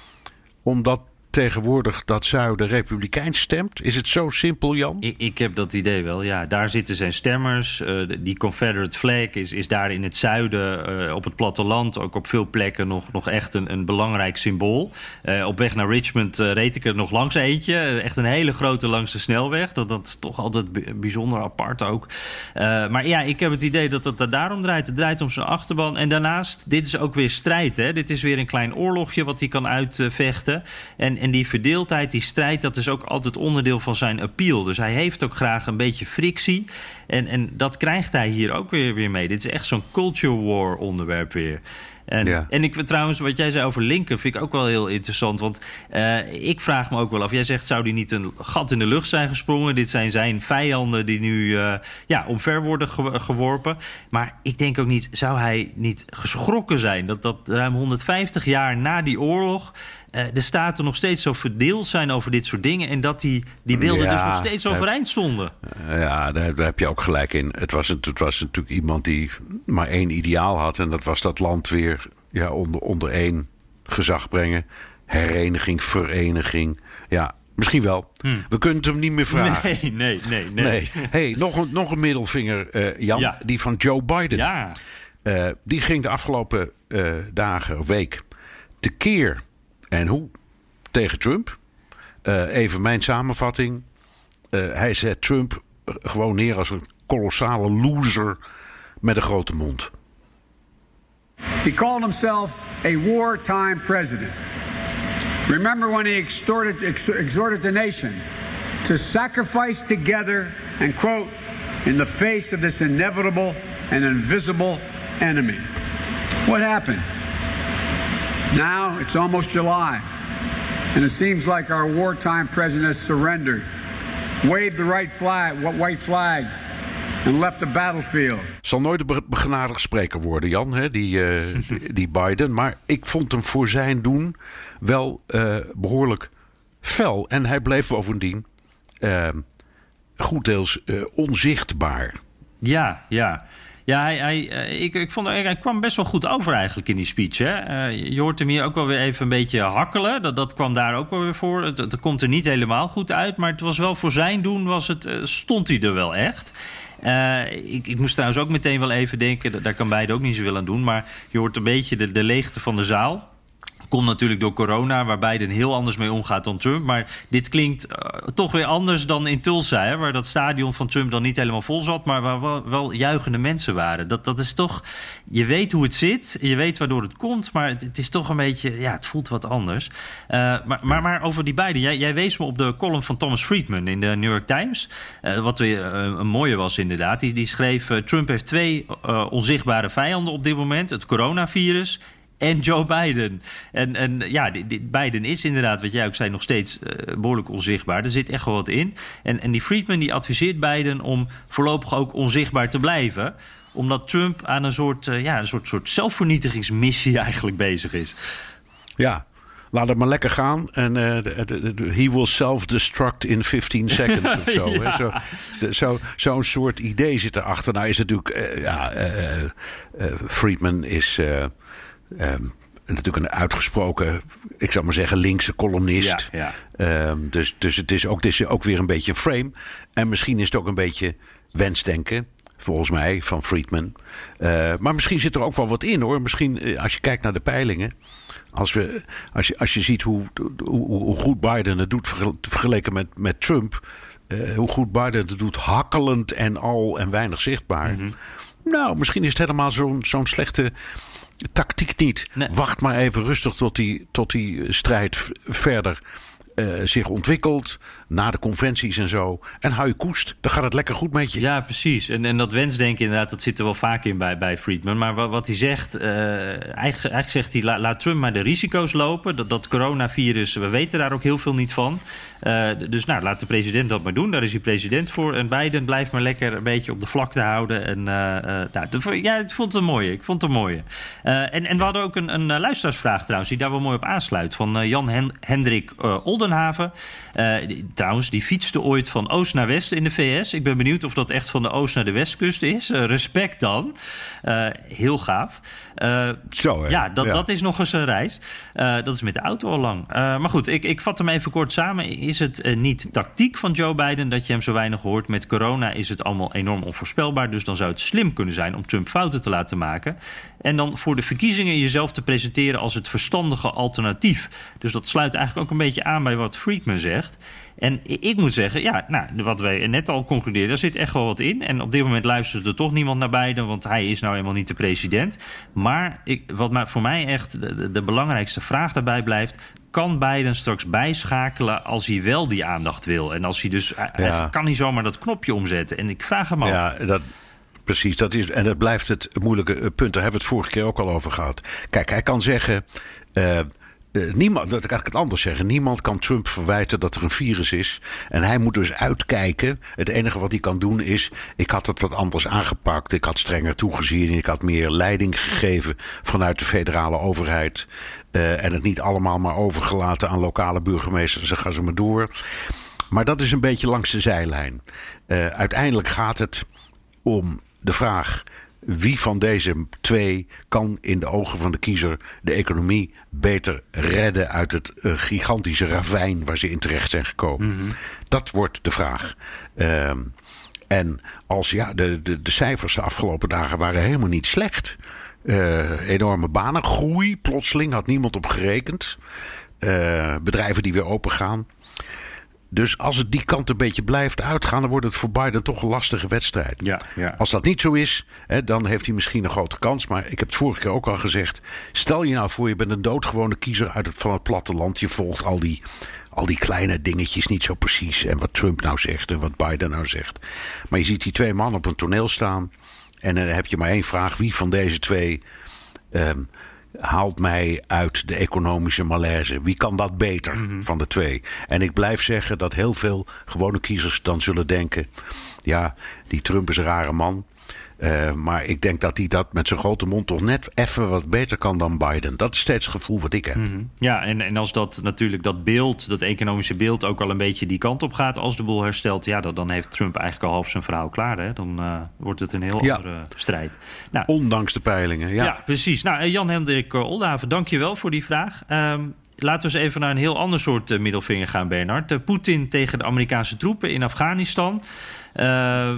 omdat tegenwoordig dat zuiden republikeins stemt? Is het zo simpel, Jan? Ik, ik heb dat idee wel, ja. Daar zitten zijn stemmers. Uh, die Confederate flag is, is daar in het zuiden, uh, op het platteland, ook op veel plekken nog, nog echt een, een belangrijk symbool. Uh, op weg naar Richmond uh, reed ik er nog langs eentje. Uh, echt een hele grote langs de snelweg. Dat, dat is toch altijd b- bijzonder apart ook. Uh, maar ja, ik heb het idee dat het er daarom draait. Het draait om zijn achterban. En daarnaast, dit is ook weer strijd, hè. Dit is weer een klein oorlogje wat hij kan uitvechten. En En die verdeeldheid, die strijd, dat is ook altijd onderdeel van zijn appeal. Dus hij heeft ook graag een beetje frictie. En, en dat krijgt hij hier ook weer, weer mee. Dit is echt zo'n culture war onderwerp weer. En, ja. en ik trouwens, wat jij zei over Lincoln, vind ik ook wel heel interessant. Want uh, ik vraag me ook wel af. Jij zegt, zou die niet een gat in de lucht zijn gesprongen? Dit zijn zijn vijanden die nu uh, ja, omver worden ge- geworpen. Maar ik denk ook niet, zou hij niet geschrokken zijn dat dat ruim honderdvijftig jaar na die oorlog Uh, de staten nog steeds zo verdeeld zijn over dit soort dingen en dat die, die beelden ja, dus nog steeds overeind stonden. Ja, daar, daar heb je ook gelijk in. Het was, het was natuurlijk iemand die maar één ideaal had en dat was dat land weer ja, onder, onder één gezag brengen. Hereniging, vereniging. Ja, misschien wel. Hmm. We kunnen het hem niet meer vragen. Nee, nee, nee. nee. nee. Hey, nog, een, nog een middelvinger, uh, Jan. Ja. Die van Joe Biden. Ja. Uh, die ging de afgelopen uh, dagen of week tekeer. En hoe? Tegen Trump. Uh, even mijn samenvatting. Uh, hij zet Trump gewoon neer als een kolossale loser met een grote mond. He called himself a wartime president. Remember when he exhorted, ex- exhorted the nation to sacrifice together and quote, in the face of this inevitable and invisible enemy. What happened? Now it's almost July, and it seems like our wartime president has surrendered, waved the right flag, white flag, and left the battlefield. Zal nooit een begenadigd spreker worden, Jan, hè, die, uh, die, die Biden. Maar ik vond hem voor zijn doen wel uh, behoorlijk fel. En hij bleef bovendien uh, goeddeels uh, onzichtbaar. Ja, ja. Ja, hij, hij, ik, ik vond, hij kwam best wel goed over eigenlijk in die speech. Hè? Uh, je hoort hem hier ook wel weer even een beetje hakkelen. Dat, dat kwam daar ook wel weer voor. Het, het komt er niet helemaal goed uit. Maar het was wel voor zijn doen, was het, stond hij er wel echt. Uh, ik, ik moest trouwens ook meteen wel even denken, daar kan Biden ook niet zoveel aan doen. Maar je hoort een beetje de, de leegte van de zaal. Komt natuurlijk door corona, waar Biden heel anders mee omgaat dan Trump. Maar dit klinkt uh, toch weer anders dan in Tulsa, hè, waar dat stadion van Trump dan niet helemaal vol zat, maar waar wel, wel juichende mensen waren. Dat, dat is toch, je weet hoe het zit, je weet waardoor het komt, maar het, het is toch een beetje, ja, het voelt wat anders. Uh, maar, maar, maar over die Biden, jij, jij wees me op de column van Thomas Friedman in de New York Times, uh, wat weer uh, een mooie was inderdaad. Die, die schreef, uh, Trump heeft twee uh, onzichtbare vijanden op dit moment, het coronavirus en Joe Biden. En, en ja, die, die Biden is inderdaad, wat jij ook zei, nog steeds uh, behoorlijk onzichtbaar. Er zit echt wel wat in. En, en die Friedman die adviseert Biden om voorlopig ook onzichtbaar te blijven, omdat Trump aan een soort, uh, ja, een soort, soort zelfvernietigingsmissie eigenlijk bezig is. Ja, laat het maar lekker gaan. En uh, de, de, de, he will self-destruct in fifteen seconds of zo. ja. zo, zo zo'n soort idee zit erachter. Nou is het natuurlijk, uh, ja, uh, uh, Friedman is Uh, Um, natuurlijk een uitgesproken, ik zou maar zeggen, linkse columnist. Ja, ja. Um, dus dus het, is ook, het is ook weer een beetje een frame. En misschien is het ook een beetje wensdenken, volgens mij, van Friedman. Uh, maar misschien zit er ook wel wat in, hoor. Misschien, uh, als je kijkt naar de peilingen, Als, we, als, je, als je ziet hoe, hoe, hoe goed Biden het doet vergeleken met, met Trump, Uh, hoe goed Biden het doet, hakkelend en al en weinig zichtbaar. Mm-hmm. Nou, misschien is het helemaal zo'n, zo'n slechte tactiek niet. Nee. Wacht maar even rustig tot die, tot die strijd v- verder uh, zich ontwikkelt na de conventies en zo. En hou je koest, dan gaat het lekker goed met je. Ja, precies. En, en dat wensdenken inderdaad, dat zit er wel vaak in bij, bij Friedman. Maar wat, wat hij zegt, uh, eigenlijk, eigenlijk zegt hij... La, laat Trump maar de risico's lopen. Dat, dat coronavirus, we weten daar ook heel veel niet van. Uh, dus nou, laat de president dat maar doen. Daar is hij president voor. En Biden blijft maar lekker een beetje op de vlakte houden. En, uh, uh, nou, ja, ik vond het een mooie. Ik vond het een mooie. Uh, en, en we hadden ook een, een luisteraarsvraag trouwens, die daar wel mooi op aansluit. Van uh, Jan Hen- Hendrik uh, Oldenhaven. Uh, die, trouwens, die fietste ooit van oost naar west in de V S. Ik ben benieuwd of dat echt van de oost naar de westkust is. Uh, respect dan. Uh, heel gaaf. Uh, Zo, hè? Ja, dat, ja, dat is nog eens een reis. Uh, dat is met de auto al lang. Uh, maar goed, ik, ik vat hem even kort samen. Is het uh, niet tactiek van Joe Biden dat je hem zo weinig hoort? Met corona is het allemaal enorm onvoorspelbaar. Dus dan zou het slim kunnen zijn om Trump fouten te laten maken. En dan voor de verkiezingen jezelf te presenteren als het verstandige alternatief. Dus dat sluit eigenlijk ook een beetje aan bij wat Friedman zegt. En ik moet zeggen, ja, nou, wat wij net al concludeerden, daar zit echt wel wat in. En op dit moment luistert er toch niemand naar Biden, want hij is nou eenmaal niet de president. Maar ik, wat maar voor mij echt de, de belangrijkste vraag daarbij blijft, kan Biden straks bijschakelen als hij wel die aandacht wil? En als hij dus, ja. kan hij zomaar dat knopje omzetten? En ik vraag hem af. Ja, dat... Precies, dat is, en dat blijft het moeilijke punt. Daar hebben we het vorige keer ook al over gehad. Kijk, hij kan zeggen... Uh, uh, niemand, dat kan ik het anders zeggen. Niemand kan Trump verwijten dat er een virus is. En hij moet dus uitkijken. Het enige wat hij kan doen is... ik had het wat anders aangepakt. Ik had strenger toegezien. Ik had meer leiding gegeven vanuit de federale overheid. Uh, en het niet allemaal maar overgelaten aan lokale burgemeesters. Dan gaan ze maar door. Maar dat is een beetje langs de zijlijn. Uh, uiteindelijk gaat het om de vraag: wie van deze twee kan in de ogen van de kiezer de economie beter redden uit het uh, gigantische ravijn waar ze in terecht zijn gekomen? Mm-hmm. Dat wordt de vraag. Uh, en als ja, de, de, de cijfers de afgelopen dagen waren helemaal niet slecht. Uh, enorme banengroei, plotseling had niemand op gerekend. Uh, bedrijven die weer open gaan. Dus als het die kant een beetje blijft uitgaan, dan wordt het voor Biden toch een lastige wedstrijd. Ja, ja. Als dat niet zo is, hè, dan heeft hij misschien een grote kans. Maar ik heb het vorige keer ook al gezegd. Stel je nou voor, je bent een doodgewone kiezer uit het, van het platteland. Je volgt al die, al die kleine dingetjes niet zo precies. En wat Trump nou zegt en wat Biden nou zegt. Maar je ziet die twee mannen op een toneel staan. En dan heb je maar één vraag. Wie van deze twee Um, haalt mij uit de economische malaise? Wie kan dat beter mm-hmm. van de twee? En ik blijf zeggen dat heel veel gewone kiezers dan zullen denken: ja, die Trump is een rare man. Uh, maar ik denk dat hij dat met zijn grote mond toch net even wat beter kan dan Biden. Dat is steeds het gevoel wat ik heb. Mm-hmm. Ja, en, en als dat natuurlijk dat beeld, dat economische beeld ook al een beetje die kant op gaat als de boel herstelt, ja, dan, dan heeft Trump eigenlijk al half zijn verhaal klaar. Hè? Dan uh, wordt het een heel ja. andere strijd. Nou, ondanks de peilingen, ja. Ja, precies. Nou, Jan-Hendrik Oldenhaven, dank je wel voor die vraag. Um, Laten we eens even naar een heel ander soort uh, middelvinger gaan, Bernard. Uh, Poetin tegen de Amerikaanse troepen in Afghanistan. Uh,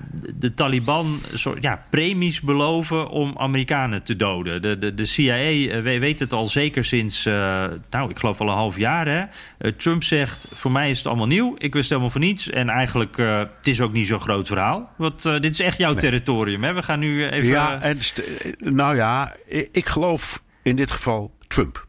de Taliban soort, ja, premies beloven om Amerikanen te doden. De, de, de C I A uh, weet het al zeker sinds, uh, nou, ik geloof al een half jaar. Hè? Uh, Trump zegt, voor mij is het allemaal nieuw. Ik wist helemaal van niets. En eigenlijk, uh, het is ook niet zo'n groot verhaal. Want uh, dit is echt jouw nee. territorium. Hè? We gaan nu even... Ja, en st- nou ja, ik geloof in dit geval Trump.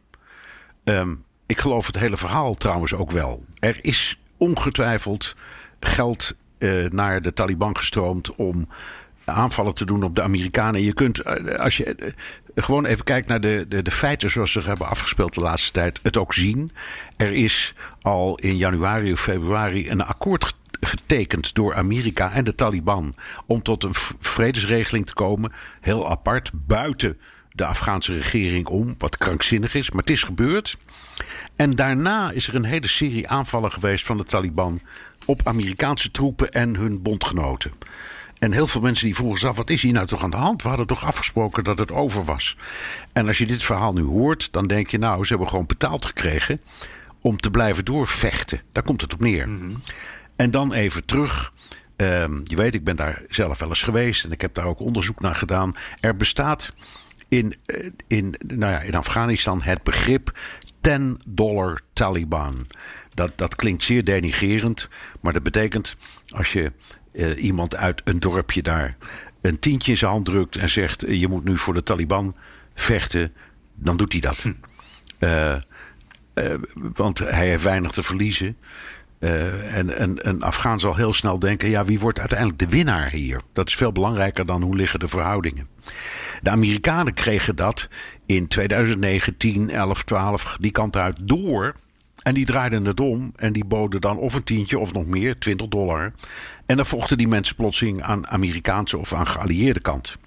Um, ik geloof het hele verhaal trouwens ook wel. Er is ongetwijfeld geld uh, naar de Taliban gestroomd om aanvallen te doen op de Amerikanen. Je kunt, uh, als je uh, gewoon even kijkt naar de, de, de feiten zoals ze zich hebben afgespeeld de laatste tijd, het ook zien. Er is al in januari of februari een akkoord getekend door Amerika en de Taliban om tot een vredesregeling te komen. Heel apart, buiten de Afghaanse regering om, wat krankzinnig is, maar het is gebeurd. En daarna is er een hele serie aanvallen geweest van de Taliban op Amerikaanse troepen en hun bondgenoten. En heel veel mensen die vroegen zich af, wat is hier nou toch aan de hand? We hadden toch afgesproken dat het over was. En als je dit verhaal nu hoort, dan denk je, nou, ze hebben gewoon betaald gekregen om te blijven doorvechten. Daar komt het op neer. Mm-hmm. En dan even terug. Um, je weet, ik ben daar zelf wel eens geweest en ik heb daar ook onderzoek naar gedaan. Er bestaat in, in, nou ja, in Afghanistan het begrip ten dollar Taliban. Dat, dat klinkt zeer denigrerend, maar dat betekent als je uh, iemand uit een dorpje daar een tientje in zijn hand drukt en zegt, je moet nu voor de Taliban vechten, dan doet hij dat. Hm. Uh, Uh, want hij heeft weinig te verliezen. Uh, en, en een Afghaan zal heel snel denken, ja, wie wordt uiteindelijk de winnaar hier? Dat is veel belangrijker dan hoe liggen de verhoudingen. De Amerikanen kregen dat in tweeduizend negen, tien, elf, twaalf, die kant uit door. En die draaiden het om en die boden dan of een tientje of nog meer, twintig dollar. En dan vochten die mensen plotseling aan Amerikaanse of aan geallieerde kant.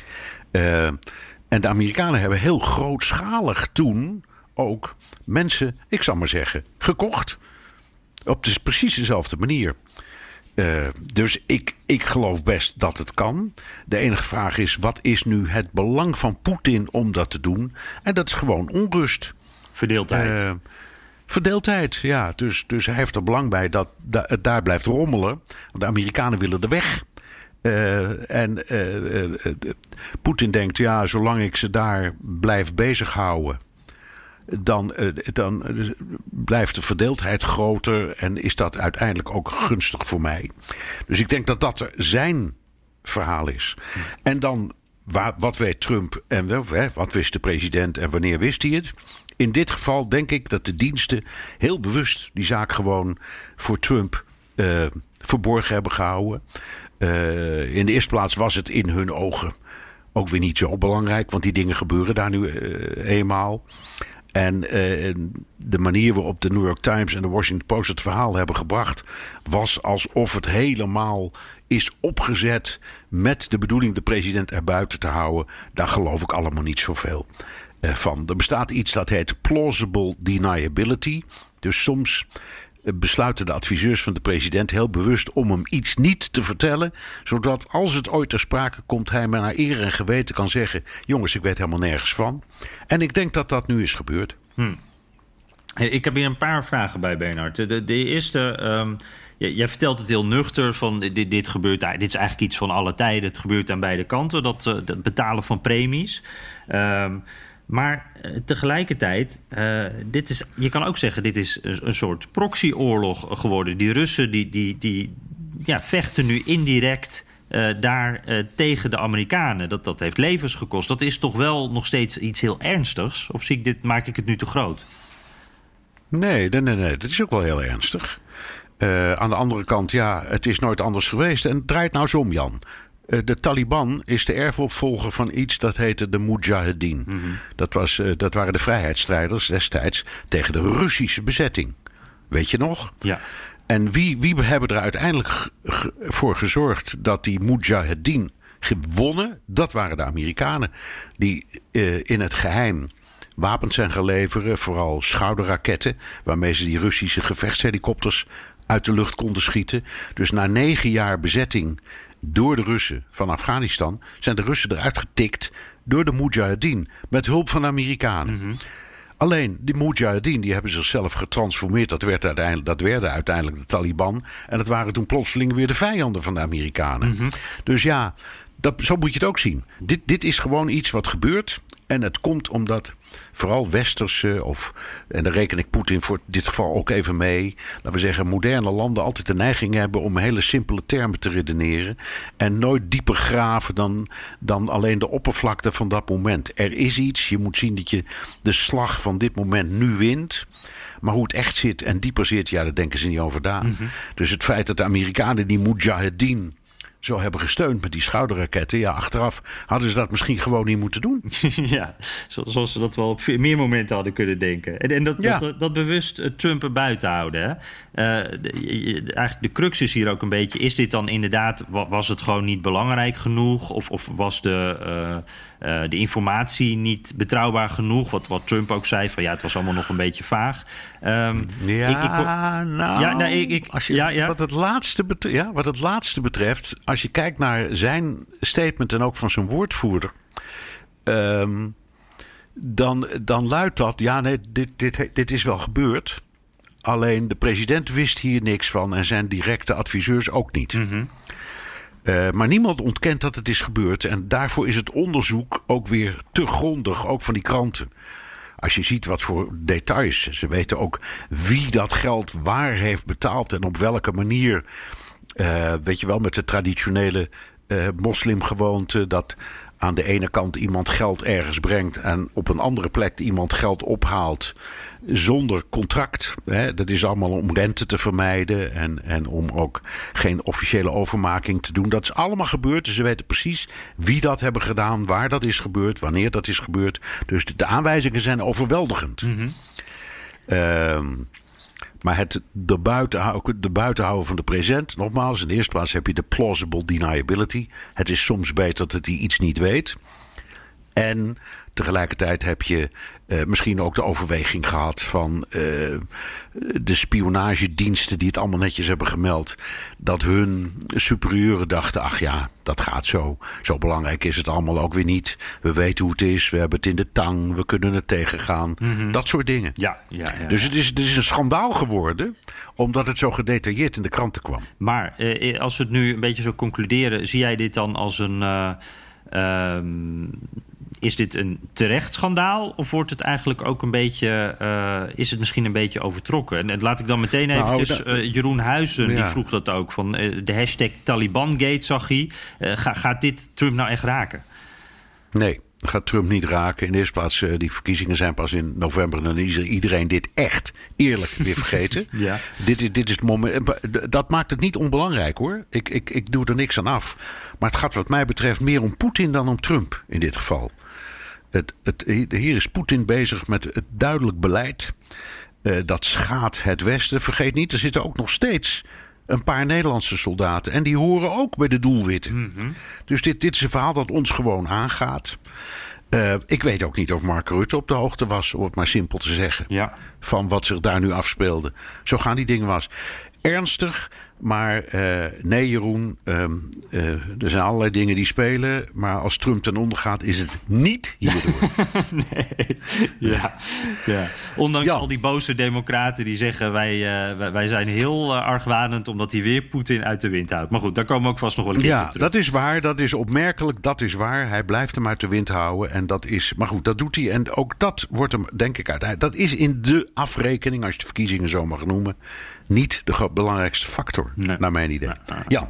Uh, en de Amerikanen hebben heel grootschalig toen ook mensen, ik zal maar zeggen, gekocht. Op de, precies dezelfde manier. Uh, dus ik, ik geloof best dat het kan. De enige vraag is, wat is nu het belang van Poetin om dat te doen? En dat is gewoon onrust. Verdeeldheid. Uh, verdeeldheid, ja. Dus, dus hij heeft er belang bij dat, dat het daar blijft rommelen. Want de Amerikanen willen er weg. Uh, en uh, uh, uh, Poetin denkt, ja, zolang ik ze daar blijf bezighouden, Dan, uh, dan uh, blijft de verdeeldheid groter en is dat uiteindelijk ook gunstig voor mij. Dus ik denk dat dat zijn verhaal is. En dan, waar, wat weet Trump en uh, wat wist de president en wanneer wist hij het? In dit geval denk ik dat de diensten heel bewust die zaak gewoon voor Trump uh, verborgen hebben gehouden. Uh, in de eerste plaats was het in hun ogen ook weer niet zo belangrijk, want die dingen gebeuren daar nu uh, eenmaal. En uh, de manier waarop de New York Times en de Washington Post het verhaal hebben gebracht, was alsof het helemaal is opgezet met de bedoeling de president erbuiten te houden. Daar geloof ik allemaal niet zoveel uh, van. Er bestaat iets dat heet plausible deniability. Dus soms besluiten de adviseurs van de president heel bewust om hem iets niet te vertellen, zodat als het ooit ter sprake komt, hij maar naar eer en geweten kan zeggen, jongens, ik weet helemaal nergens van. En ik denk dat dat nu is gebeurd. Hmm. Ik heb hier een paar vragen bij, Bernard. De, de eerste, um, jij, jij vertelt het heel nuchter van dit, dit gebeurt, dit is eigenlijk iets van alle tijden. Het gebeurt aan beide kanten, dat, dat betalen van premies. Um, Maar uh, tegelijkertijd, uh, dit is, je kan ook zeggen, dit is een, een soort proxyoorlog geworden. Die Russen die, die, die ja, vechten nu indirect uh, daar uh, tegen de Amerikanen. Dat, dat heeft levens gekost. Dat is toch wel nog steeds iets heel ernstigs? Of zie ik dit, maak ik het nu te groot? Nee, nee, nee, nee. Dat is ook wel heel ernstig. Uh, aan de andere kant, ja, het is nooit anders geweest. En het draait nou zo om, Jan. De Taliban is de erfopvolger van iets dat heette de Mujahedin. Mm-hmm. Dat, was, dat waren de vrijheidsstrijders destijds tegen de Russische bezetting. Weet je nog? Ja. En wie, wie hebben er uiteindelijk g- g- voor gezorgd dat die Mujahedin gewonnen? Dat waren de Amerikanen. Die uh, in het geheim wapens zijn gaan leveren. Vooral schouderraketten. Waarmee ze die Russische gevechtshelikopters uit de lucht konden schieten. Dus na negen jaar bezetting door de Russen van Afghanistan zijn de Russen eruit getikt door de Mujahedin met hulp van de Amerikanen. Mm-hmm. Alleen die Mujahedin die hebben zichzelf getransformeerd. Dat, werd uiteindelijk, dat werden uiteindelijk de Taliban. En dat waren toen plotseling weer de vijanden van de Amerikanen. Mm-hmm. Dus ja, dat, zo moet je het ook zien. Dit, dit is gewoon iets wat gebeurt. En het komt omdat vooral westerse, of, en daar reken ik Poetin voor dit geval ook even mee, laten we zeggen, moderne landen altijd de neiging hebben om hele simpele termen te redeneren. En nooit dieper graven dan, dan alleen de oppervlakte van dat moment. Er is iets, je moet zien dat je de slag van dit moment nu wint. Maar hoe het echt zit en dieper zit, ja, daar denken ze niet over na. Mm-hmm. Dus het feit dat de Amerikanen die Mujahedin zo hebben gesteund met die schouderraketten, ja, achteraf hadden ze dat misschien gewoon niet moeten doen. Ja, zoals ze dat wel op meer momenten hadden kunnen denken. En, en dat, ja. dat, dat bewust uh, Trump er buiten houden. Hè? Uh, de, de, eigenlijk de crux is hier ook een beetje, is dit dan inderdaad, was het gewoon niet belangrijk genoeg? Of, of was de, uh, uh, de informatie niet betrouwbaar genoeg? Wat, wat Trump ook zei, van ja, het was allemaal nog een beetje vaag. Um, ja, ik, ik, nou, ja, nou, ik, ik, als je, ja, ja. Wat, het laatste betreft, ja, wat het laatste betreft, als je kijkt naar zijn statement en ook van zijn woordvoerder, um, dan, dan luidt dat, ja, nee, dit, dit, dit is wel gebeurd. Alleen de president wist hier niks van en zijn directe adviseurs ook niet. Mm-hmm. Uh, maar niemand ontkent dat het is gebeurd. En daarvoor is het onderzoek ook weer te grondig, ook van die kranten. Als je ziet wat voor details. Ze weten ook wie dat geld waar heeft betaald en op welke manier. Uh, weet je wel, met de traditionele uh, moslimgewoonte dat aan de ene kant iemand geld ergens brengt en op een andere plek iemand geld ophaalt zonder contract. Hè. Dat is allemaal om rente te vermijden en, en om ook geen officiële overmaking te doen. Dat is allemaal gebeurd. Dus ze weten precies wie dat hebben gedaan, waar dat is gebeurd, wanneer dat is gebeurd. Dus de, de aanwijzingen zijn overweldigend. Mm-hmm. Uh, maar het de buitenhouden, de buitenhouden van de president, nogmaals, in de eerste plaats heb je de plausible deniability. Het is soms beter dat hij iets niet weet. En tegelijkertijd heb je uh, misschien ook de overweging gehad van uh, de spionagediensten die het allemaal netjes hebben gemeld. Dat hun superieuren dachten, ach ja, dat gaat zo. Zo belangrijk is het allemaal ook weer niet. We weten hoe het is, we hebben het in de tang, we kunnen het tegengaan. Mm-hmm. Dat soort dingen. Ja, ja, ja, dus het is, het is een schandaal geworden, omdat het zo gedetailleerd in de kranten kwam. Maar uh, als we het nu een beetje zo concluderen, zie jij dit dan als een... Uh, um, Is dit een terecht schandaal of wordt het eigenlijk ook een beetje, uh, is het misschien een beetje overtrokken? En, en laat ik dan meteen eventjes, nou, uh, Jeroen Huizen, ja. die vroeg dat ook, van uh, de hashtag Talibangate zag hij. Uh, ga, gaat dit Trump nou echt raken? Nee, gaat Trump niet raken. In de eerste plaats, uh, die verkiezingen zijn pas in november en dan is iedereen dit echt eerlijk weer vergeten. ja. dit, is, dit is het moment, dat maakt het niet onbelangrijk hoor. Ik, ik, ik doe er niks aan af. Maar het gaat wat mij betreft meer om Poetin dan om Trump in dit geval. Het, het, hier is Poetin bezig met het duidelijk beleid. Uh, dat schaadt het Westen. Vergeet niet, er zitten ook nog steeds een paar Nederlandse soldaten. En die horen ook bij de doelwitten. Mm-hmm. Dus dit, dit is een verhaal dat ons gewoon aangaat. Uh, ik weet ook niet of Mark Rutte op de hoogte was, om het maar simpel te zeggen. Ja. Van wat zich daar nu afspeelde. Zo gaan die dingen was. Ernstig, maar uh, nee Jeroen, uh, uh, er zijn allerlei dingen die spelen. Maar als Trump ten onder gaat, is het niet hierdoor. nee, ja. ja. Ondanks ja. al die boze democraten die zeggen wij, uh, wij, wij zijn heel uh, argwanend omdat hij weer Poetin uit de wind houdt. Maar goed, daar komen we ook vast nog wel een keer ja, op terug. Dat is waar, dat is opmerkelijk, dat is waar. Hij blijft hem uit de wind houden en dat is, maar goed, dat doet hij. En ook dat wordt hem, denk ik, uiteindelijk, dat is in de afrekening, als je de verkiezingen zo mag noemen, niet de belangrijkste factor, nee. naar mijn idee. Ja. ja.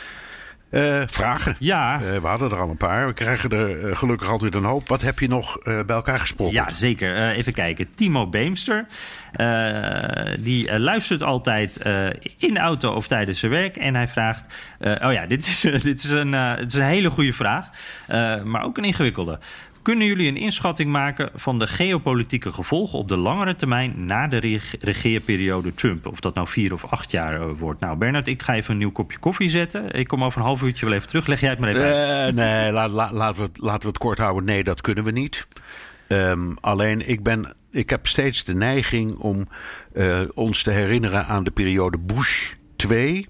Uh, vragen? Ja. Uh, we hadden er al een paar. We krijgen er uh, gelukkig altijd een hoop. Wat heb je nog uh, bij elkaar gesproken? Ja, zeker. Uh, even kijken. Timo Beemster. Uh, die uh, luistert altijd uh, in de auto of tijdens zijn werk. En hij vraagt... Uh, oh ja, dit is, uh, dit is, een, uh, dit is een hele goede vraag. Uh, maar ook een ingewikkelde. Kunnen jullie een inschatting maken van de geopolitieke gevolgen op de langere termijn na de reg- regeerperiode Trump? Of dat nou vier of acht jaar uh, wordt. Nou, Bernard, ik ga even een nieuw kopje koffie zetten. Ik kom over een half uurtje wel even terug. Leg jij het maar even uh, uit. Nee, laat, laat, laten, we het, laten we het kort houden. Nee, dat kunnen we niet. Um, alleen, ik, ben, ik heb steeds de neiging om uh, ons te herinneren aan de periode Bush twee.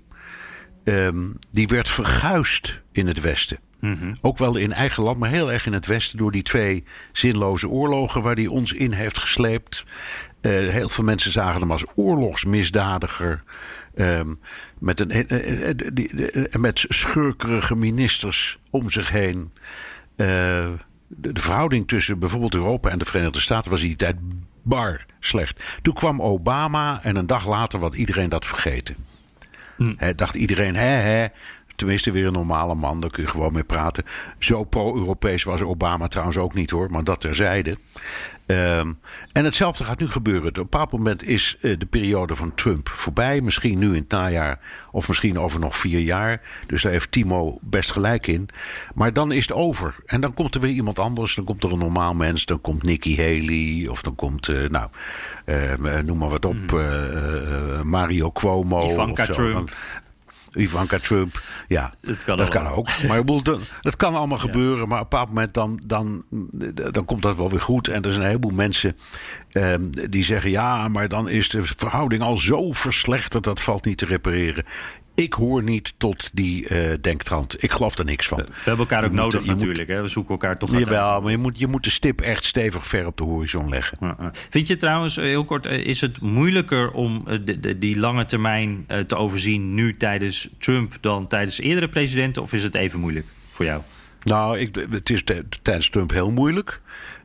Um, die werd verguisd in het Westen. Mm-hmm. Ook wel in eigen land, maar heel erg in het Westen door die twee zinloze oorlogen waar hij ons in heeft gesleept. Uh, heel veel mensen zagen hem als oorlogsmisdadiger. Um, met, een, uh, uh, die, uh, met schurkerige ministers om zich heen. Uh, de, de verhouding tussen bijvoorbeeld Europa en de Verenigde Staten was in die tijd bar slecht. Toen kwam Obama en een dag later was iedereen dat vergeten. Mm. He, dacht iedereen, hè hè. Tenminste weer een normale man, daar kun je gewoon mee praten. Zo pro-Europees was Obama trouwens ook niet hoor, maar dat terzijde. Um, en hetzelfde gaat nu gebeuren. Op een bepaald moment is uh, de periode van Trump voorbij. Misschien nu in het najaar of misschien over nog vier jaar. Dus daar heeft Timo best gelijk in. Maar dan is het over. En dan komt er weer iemand anders. Dan komt er een normaal mens. Dan komt Nikki Haley. Of dan komt, uh, nou, uh, noem maar wat op. Uh, uh, Mario Cuomo. Ivanka of zo. Trump. Ivanka Trump, ja, dat kan, dat kan ook. Maar ik bedoel, dat, dat kan allemaal ja. gebeuren. Maar op een bepaald moment dan, dan, dan komt dat wel weer goed. En er zijn een heleboel mensen um, die zeggen... ja, maar dan is de verhouding al zo verslechterd... dat valt niet te repareren. Ik hoor niet tot die uh, denktrand. Ik geloof er niks van. We hebben elkaar ook je nodig moet, natuurlijk. Moet, hè? We zoeken elkaar toch uit. Jawel, maar je moet, je moet de stip echt stevig ver op de horizon leggen. Ja, ja. Vind je trouwens, heel kort, is het moeilijker om de, de, die lange termijn uh, te overzien... nu tijdens Trump dan tijdens eerdere presidenten? Of is het even moeilijk voor jou? Nou, ik, het is t- tijdens Trump heel moeilijk.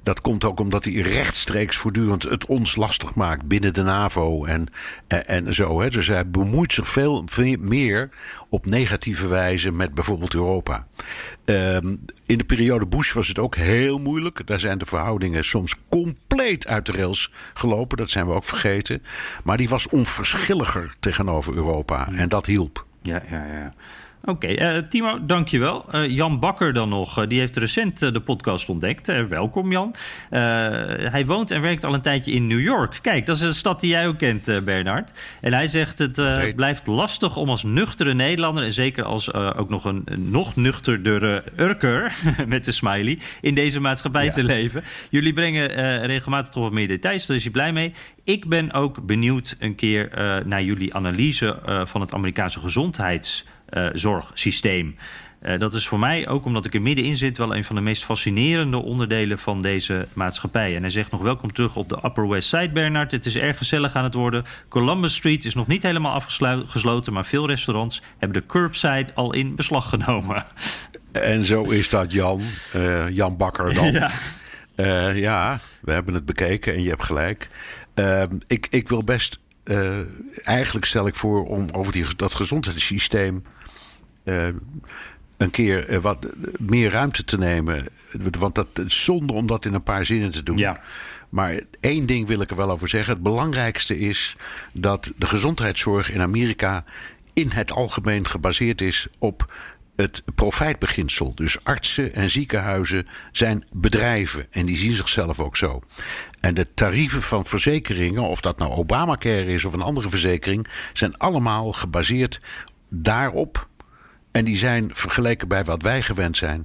Dat komt ook omdat hij rechtstreeks voortdurend het ons lastig maakt binnen de NAVO en, en, en zo. Hè. Dus hij bemoeit zich veel, veel meer op negatieve wijze met bijvoorbeeld Europa. Um, in de periode Bush was het ook heel moeilijk. Daar zijn de verhoudingen soms compleet uit de rails gelopen. Dat zijn we ook vergeten. Maar die was onverschilliger tegenover Europa. En dat hielp. Ja, ja, ja. Oké, okay, uh, Timo, dankjewel. Uh, Jan Bakker dan nog, uh, die heeft recent uh, de podcast ontdekt. Uh, welkom, Jan. Uh, hij woont en werkt al een tijdje in New York. Kijk, dat is een stad die jij ook kent, uh, Bernard. En hij zegt, het uh, nee. blijft lastig om als nuchtere Nederlander... en zeker als uh, ook nog een nog nuchterdere Urker, met de smiley... in deze maatschappij ja. te leven. Jullie brengen uh, regelmatig toch wat meer details, daar is hij blij mee. Ik ben ook benieuwd een keer uh, naar jullie analyse uh, van het Amerikaanse gezondheids... Uh, zorgsysteem. Uh, dat is voor mij, ook omdat ik er middenin zit... wel een van de meest fascinerende onderdelen van deze maatschappij. En hij zegt nog welkom terug op de Upper West Side, Bernard. Het is erg gezellig aan het worden. Columbus Street is nog niet helemaal afgesloten... maar veel restaurants hebben de curbside al in beslag genomen. En zo is dat, Jan. Uh, Jan Bakker dan. Ja. Uh, ja, we hebben het bekeken en je hebt gelijk. Uh, ik, ik wil best... Uh, eigenlijk stel ik voor om over die, dat gezondheidssysteem... Uh, een keer uh, wat meer ruimte te nemen. Want dat is zonde om dat in een paar zinnen te doen. Ja. Maar één ding wil ik er wel over zeggen. Het belangrijkste is dat de gezondheidszorg in Amerika... in het algemeen gebaseerd is op het profijtbeginsel. Dus artsen en ziekenhuizen zijn bedrijven. En die zien zichzelf ook zo. En de tarieven van verzekeringen, of dat nou Obamacare is of een andere verzekering... zijn allemaal gebaseerd daarop. En die zijn, vergeleken bij wat wij gewend zijn,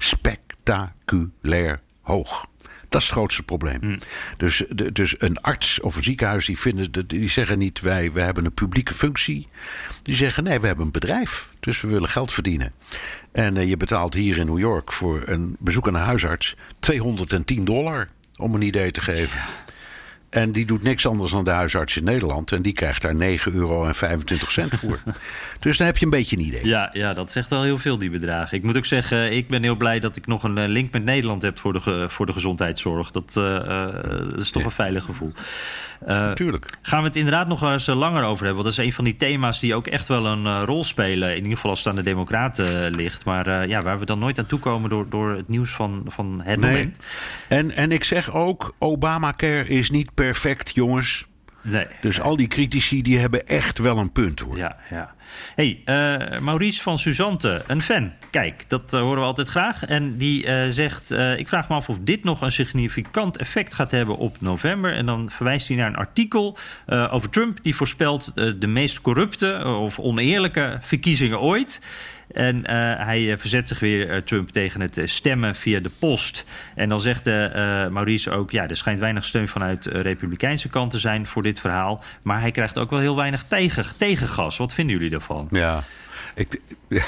spectaculair hoog. Dat is het grootste probleem. Mm. Dus, de, dus een arts of een ziekenhuis die, vinden, die zeggen niet... Wij, wij hebben een publieke functie. Die zeggen nee, we hebben een bedrijf. Dus we willen geld verdienen. En uh, je betaalt hier in New York voor een bezoek aan een huisarts... tweehonderdtien dollar, om een idee te geven. Ja. En die doet niks anders dan de huisarts in Nederland. En die krijgt daar negen euro en vijfentwintig cent voor. Dus dan heb je een beetje een idee. Ja, ja, dat zegt wel heel veel, die bedragen. Ik moet ook zeggen, ik ben heel blij dat ik nog een link met Nederland heb... voor de, voor de gezondheidszorg. Dat, uh, dat is toch ja. een veilig gevoel. Uh, Tuurlijk. Gaan we het inderdaad nog eens langer over hebben. Want dat is een van die thema's die ook echt wel een uh, rol spelen. In ieder geval als het aan de Democraten uh, ligt. Maar uh, ja, waar we dan nooit aan toekomen door, door het nieuws van, van het nee. moment. En, en ik zeg ook, Obamacare is niet perfect, jongens. Nee. Dus al die critici die hebben echt wel een punt, hoor. Ja, ja. Hey, uh, Maurice van Suzante, een fan. Kijk, dat uh, horen we altijd graag. En die uh, zegt, uh, ik vraag me af of dit nog een significant effect gaat hebben op november. En dan verwijst hij naar een artikel uh, over Trump... die voorspelt uh, de meest corrupte uh, of oneerlijke verkiezingen ooit. En uh, hij uh, verzet zich weer, uh, Trump, tegen het uh, stemmen via de post. En dan zegt uh, uh, Maurice ook... ja, er schijnt weinig steun vanuit de uh, republikeinse kant te zijn voor dit verhaal. Maar hij krijgt ook wel heel weinig tegen, tegengas. Wat vinden jullie daarvan? Ja, ik... Ja.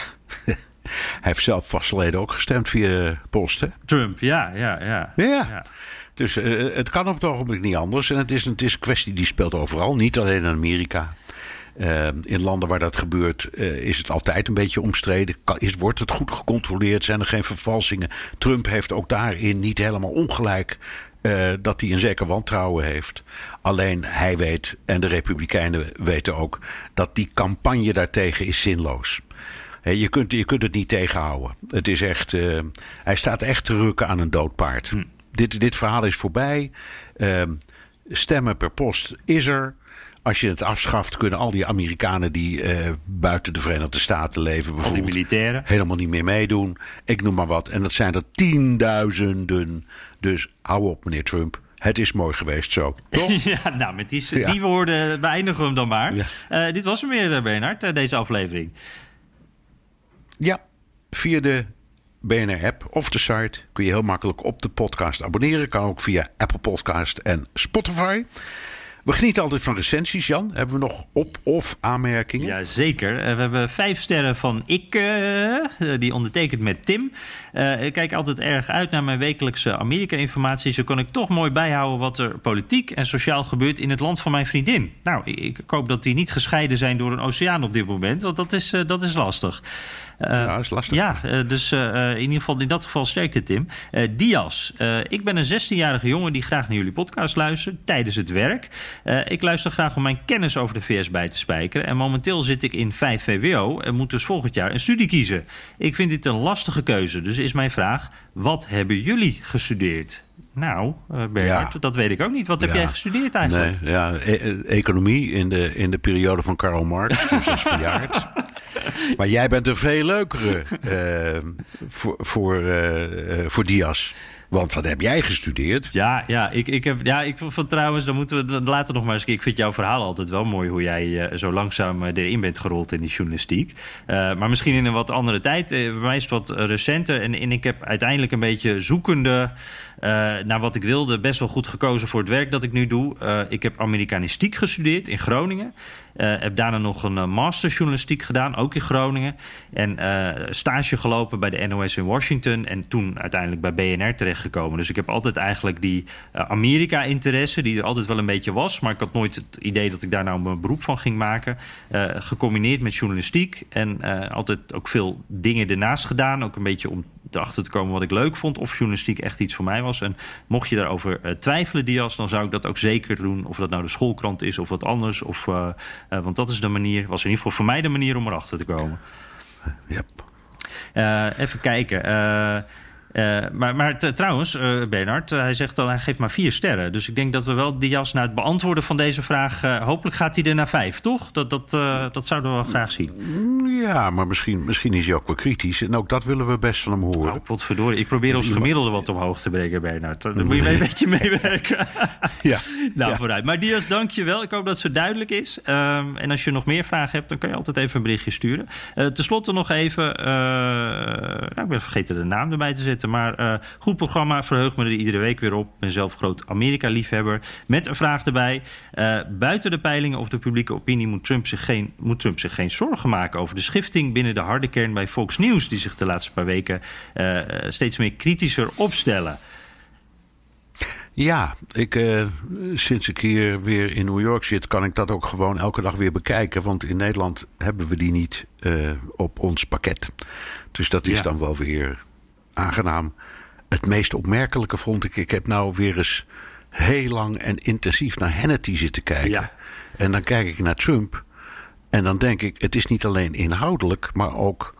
Hij heeft zelf vast geleden ook gestemd via post, hè? Trump, ja, ja, ja. Ja, ja. Dus uh, het kan op het ogenblik niet anders. En het is, het is een kwestie die speelt overal, niet alleen in Amerika. Uh, in landen waar dat gebeurt uh, is het altijd een beetje omstreden. Is, wordt het goed gecontroleerd? Zijn er geen vervalsingen? Trump heeft ook daarin niet helemaal ongelijk... Uh, dat hij een zeker wantrouwen heeft. Alleen hij weet, en de Republikeinen weten ook... dat die campagne daartegen is zinloos. He, je, kunt, je kunt het niet tegenhouden. Het is echt, uh, hij staat echt te rukken aan een dood paard. Hm. Dit, dit verhaal is voorbij. Uh, stemmen per post is er. Als je het afschaft, kunnen al die Amerikanen die uh, buiten de Verenigde Staten leven... al die militairen helemaal niet meer meedoen. Ik noem maar wat. En dat zijn er tienduizenden. Dus hou op, meneer Trump. Het is mooi geweest zo, toch? Ja, nou, met die, ja. die woorden beëindigen we hem dan maar. Ja. Uh, dit was hem weer, Bernard, uh, deze aflevering. Ja, via de B N R-app of de site kun je heel makkelijk op de podcast abonneren. Kan ook via Apple Podcast en Spotify. We genieten altijd van recensies, Jan. Hebben we nog op- of aanmerkingen? Jazeker. Uh, we hebben vijf sterren van ik, uh, die ondertekent met Tim. Uh, ik kijk altijd erg uit naar mijn wekelijkse Amerika-informatie. Zo kan ik toch mooi bijhouden wat er politiek en sociaal gebeurt in het land van mijn vriendin. Nou, ik, ik hoop dat die niet gescheiden zijn door een oceaan op dit moment, want dat is, uh, dat is lastig. Uh, ja, dat is lastig. Ja, uh, dus uh, in ieder geval in dat geval sterkte Tim. Uh, Diaz, uh, ik ben een zestienjarige jongen die graag naar jullie podcast luistert tijdens het werk. Uh, ik luister graag om mijn kennis over de V S bij te spijkeren. En momenteel zit ik in vijf V W O en moet dus volgend jaar een studie kiezen. Ik vind dit een lastige keuze, dus is mijn vraag: wat hebben jullie gestudeerd? Nou, uh, Bernard, ja. dat weet ik ook niet. Wat heb ja. jij gestudeerd eigenlijk? Nee, ja, e- economie in de, in de periode van Karl Marx, dus dat is verjaard. Maar jij bent een veel leukere uh, voor, voor, uh, voor Diaz. Want wat heb jij gestudeerd? Ja, ja, ik, ik heb, ja, ik vond trouwens, dan moeten we later nog maar eens. Ik vind jouw verhaal altijd wel mooi hoe jij uh, zo langzaam uh, erin bent gerold in die journalistiek. Uh, maar misschien in een wat andere tijd. Uh, bij mij is het wat recenter. En, en ik heb uiteindelijk een beetje zoekende uh, naar wat ik wilde, best wel goed gekozen voor het werk dat ik nu doe. Uh, ik heb Amerikanistiek gestudeerd in Groningen. Uh, heb daarna nog een uh, master journalistiek gedaan, ook in Groningen. En uh, stage gelopen bij de N O S in Washington. En toen uiteindelijk bij B N R terechtgekomen. Dus ik heb altijd eigenlijk die uh, Amerika-interesse, die er altijd wel een beetje was. Maar ik had nooit het idee dat ik daar nou mijn beroep van ging maken. Uh, gecombineerd met journalistiek. En uh, altijd ook veel dingen ernaast gedaan. Ook een beetje om erachter te komen wat ik leuk vond. Of journalistiek echt iets voor mij was. En mocht je daarover uh, twijfelen, Diaz, dan zou ik dat ook zeker doen. Of dat nou de schoolkrant is of wat anders. Of, uh, uh, want dat is de manier, was in ieder geval voor mij de manier om erachter te komen. Yep. Uh, even kijken. Uh, Uh, maar maar t- trouwens, uh, Bernard, uh, hij zegt dan hij geeft maar vier sterren. Dus ik denk dat we wel Diaz na het beantwoorden van deze vraag, Uh, hopelijk gaat hij er naar vijf, toch? Dat, dat, uh, dat zouden we wel graag zien. Ja, maar misschien, misschien is hij ook wel kritisch. En ook dat willen we best van hem horen. Oh, potverdorie. Ik probeer ons gemiddelde wat omhoog te brengen, Bernard. Dan moet je mee een beetje meewerken. Ja. Nou, ja. vooruit. Maar Diaz, dank je wel. Ik hoop dat het zo duidelijk is. Um, en als je nog meer vragen hebt, dan kan je altijd even een berichtje sturen. Uh, ten slotte nog even, Uh, nou, ik ben vergeten de naam erbij te zetten. Maar uh, goed programma, verheug me er iedere week weer op. Ik ben zelf groot Amerika-liefhebber. Met een vraag erbij. Uh, buiten de peilingen of de publieke opinie moet Trump, zich geen, moet Trump zich geen zorgen maken over de schifting binnen de harde kern bij Fox News, die zich de laatste paar weken uh, steeds meer kritischer opstellen. Ja, ik, uh, sinds ik hier weer in New York zit, kan ik dat ook gewoon elke dag weer bekijken. Want in Nederland hebben we die niet uh, op ons pakket. Dus dat is ja. dan wel weer aangenaam. Het meest opmerkelijke vond ik, ik heb nou weer eens heel lang en intensief naar Hannity zitten kijken. Ja. En dan kijk ik naar Trump en dan denk ik, het is niet alleen inhoudelijk, maar ook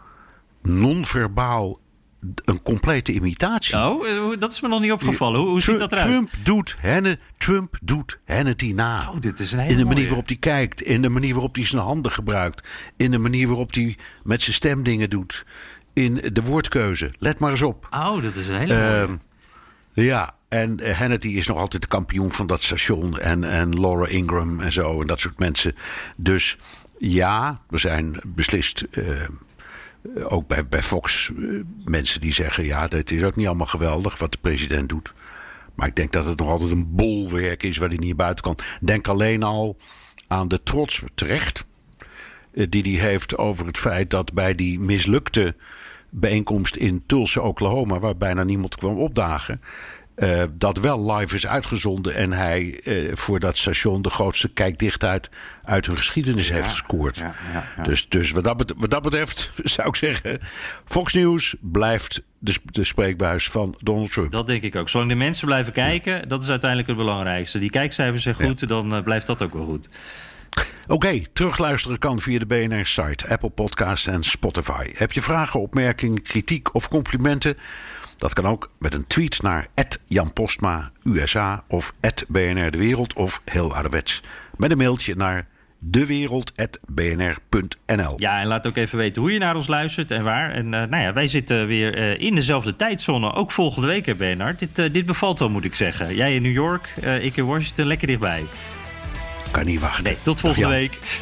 non-verbaal een complete imitatie. Oh, dat is me nog niet opgevallen. Hoe, hoe Trump, ziet dat eruit? Trump doet, Hanne, Trump doet Hannity na. Oh, dit is een hele in de manier mooie. waarop hij kijkt, in de manier waarop hij zijn handen gebruikt, in de manier waarop hij met zijn stem dingen doet, in de woordkeuze. Let maar eens op. Oh, dat is een hele mooie. Uh, ja, en uh, Hannity is nog altijd de kampioen van dat station. En, en Laura Ingraham en zo. En dat soort mensen. Dus ja, we zijn beslist Uh, ook bij, bij Fox uh, mensen die zeggen, ja, dat is ook niet allemaal geweldig wat de president doet. Maar ik denk dat het nog altijd een bolwerk is waar hij niet buiten kan. Denk alleen al aan de trots, terecht, uh, die hij heeft over het feit dat bij die mislukte bijeenkomst in Tulsa, Oklahoma, waar bijna niemand kwam opdagen, Uh, dat wel live is uitgezonden en hij uh, voor dat station de grootste kijkdichtheid uit hun geschiedenis ja, heeft gescoord. Ja, ja, ja. Dus, dus wat, dat betreft, wat dat betreft zou ik zeggen, Fox News blijft de, de spreekbuis van Donald Trump. Dat denk ik ook. Zolang de mensen blijven kijken, ja. dat is uiteindelijk het belangrijkste. Die kijkcijfers zijn goed, ja. dan uh, blijft dat ook wel goed. Oké, okay, terugluisteren kan via de B N R-site, Apple Podcasts en Spotify. Heb je vragen, opmerkingen, kritiek of complimenten? Dat kan ook met een tweet naar at Jan Postma U S A of at B N R De Wereld of heel ouderwets met een mailtje naar dewereld at b n r punt n l. Ja, en laat ook even weten hoe je naar ons luistert en waar. En uh, nou ja, wij zitten weer uh, in dezelfde tijdzone, ook volgende week, hè, Bernard. Dit, uh, dit bevalt wel, moet ik zeggen. Jij in New York, uh, ik in Washington, lekker dichtbij. Kan niet wachten. Nee, tot volgende week.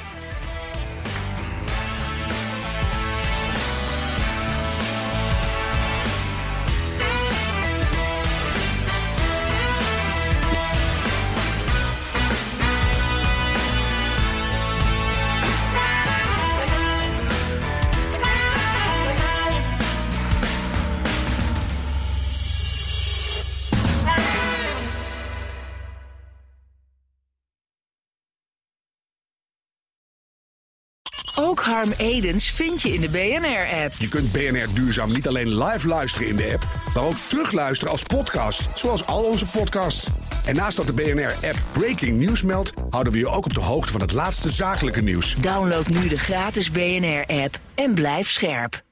Ook Harm Edens vind je in de B N R-app. Je kunt B N R Duurzaam niet alleen live luisteren in de app, maar ook terugluisteren als podcast, zoals al onze podcasts. En naast dat de B N R-app Breaking News meldt, houden we je ook op de hoogte van het laatste zakelijke nieuws. Download nu de gratis B N R-app en blijf scherp.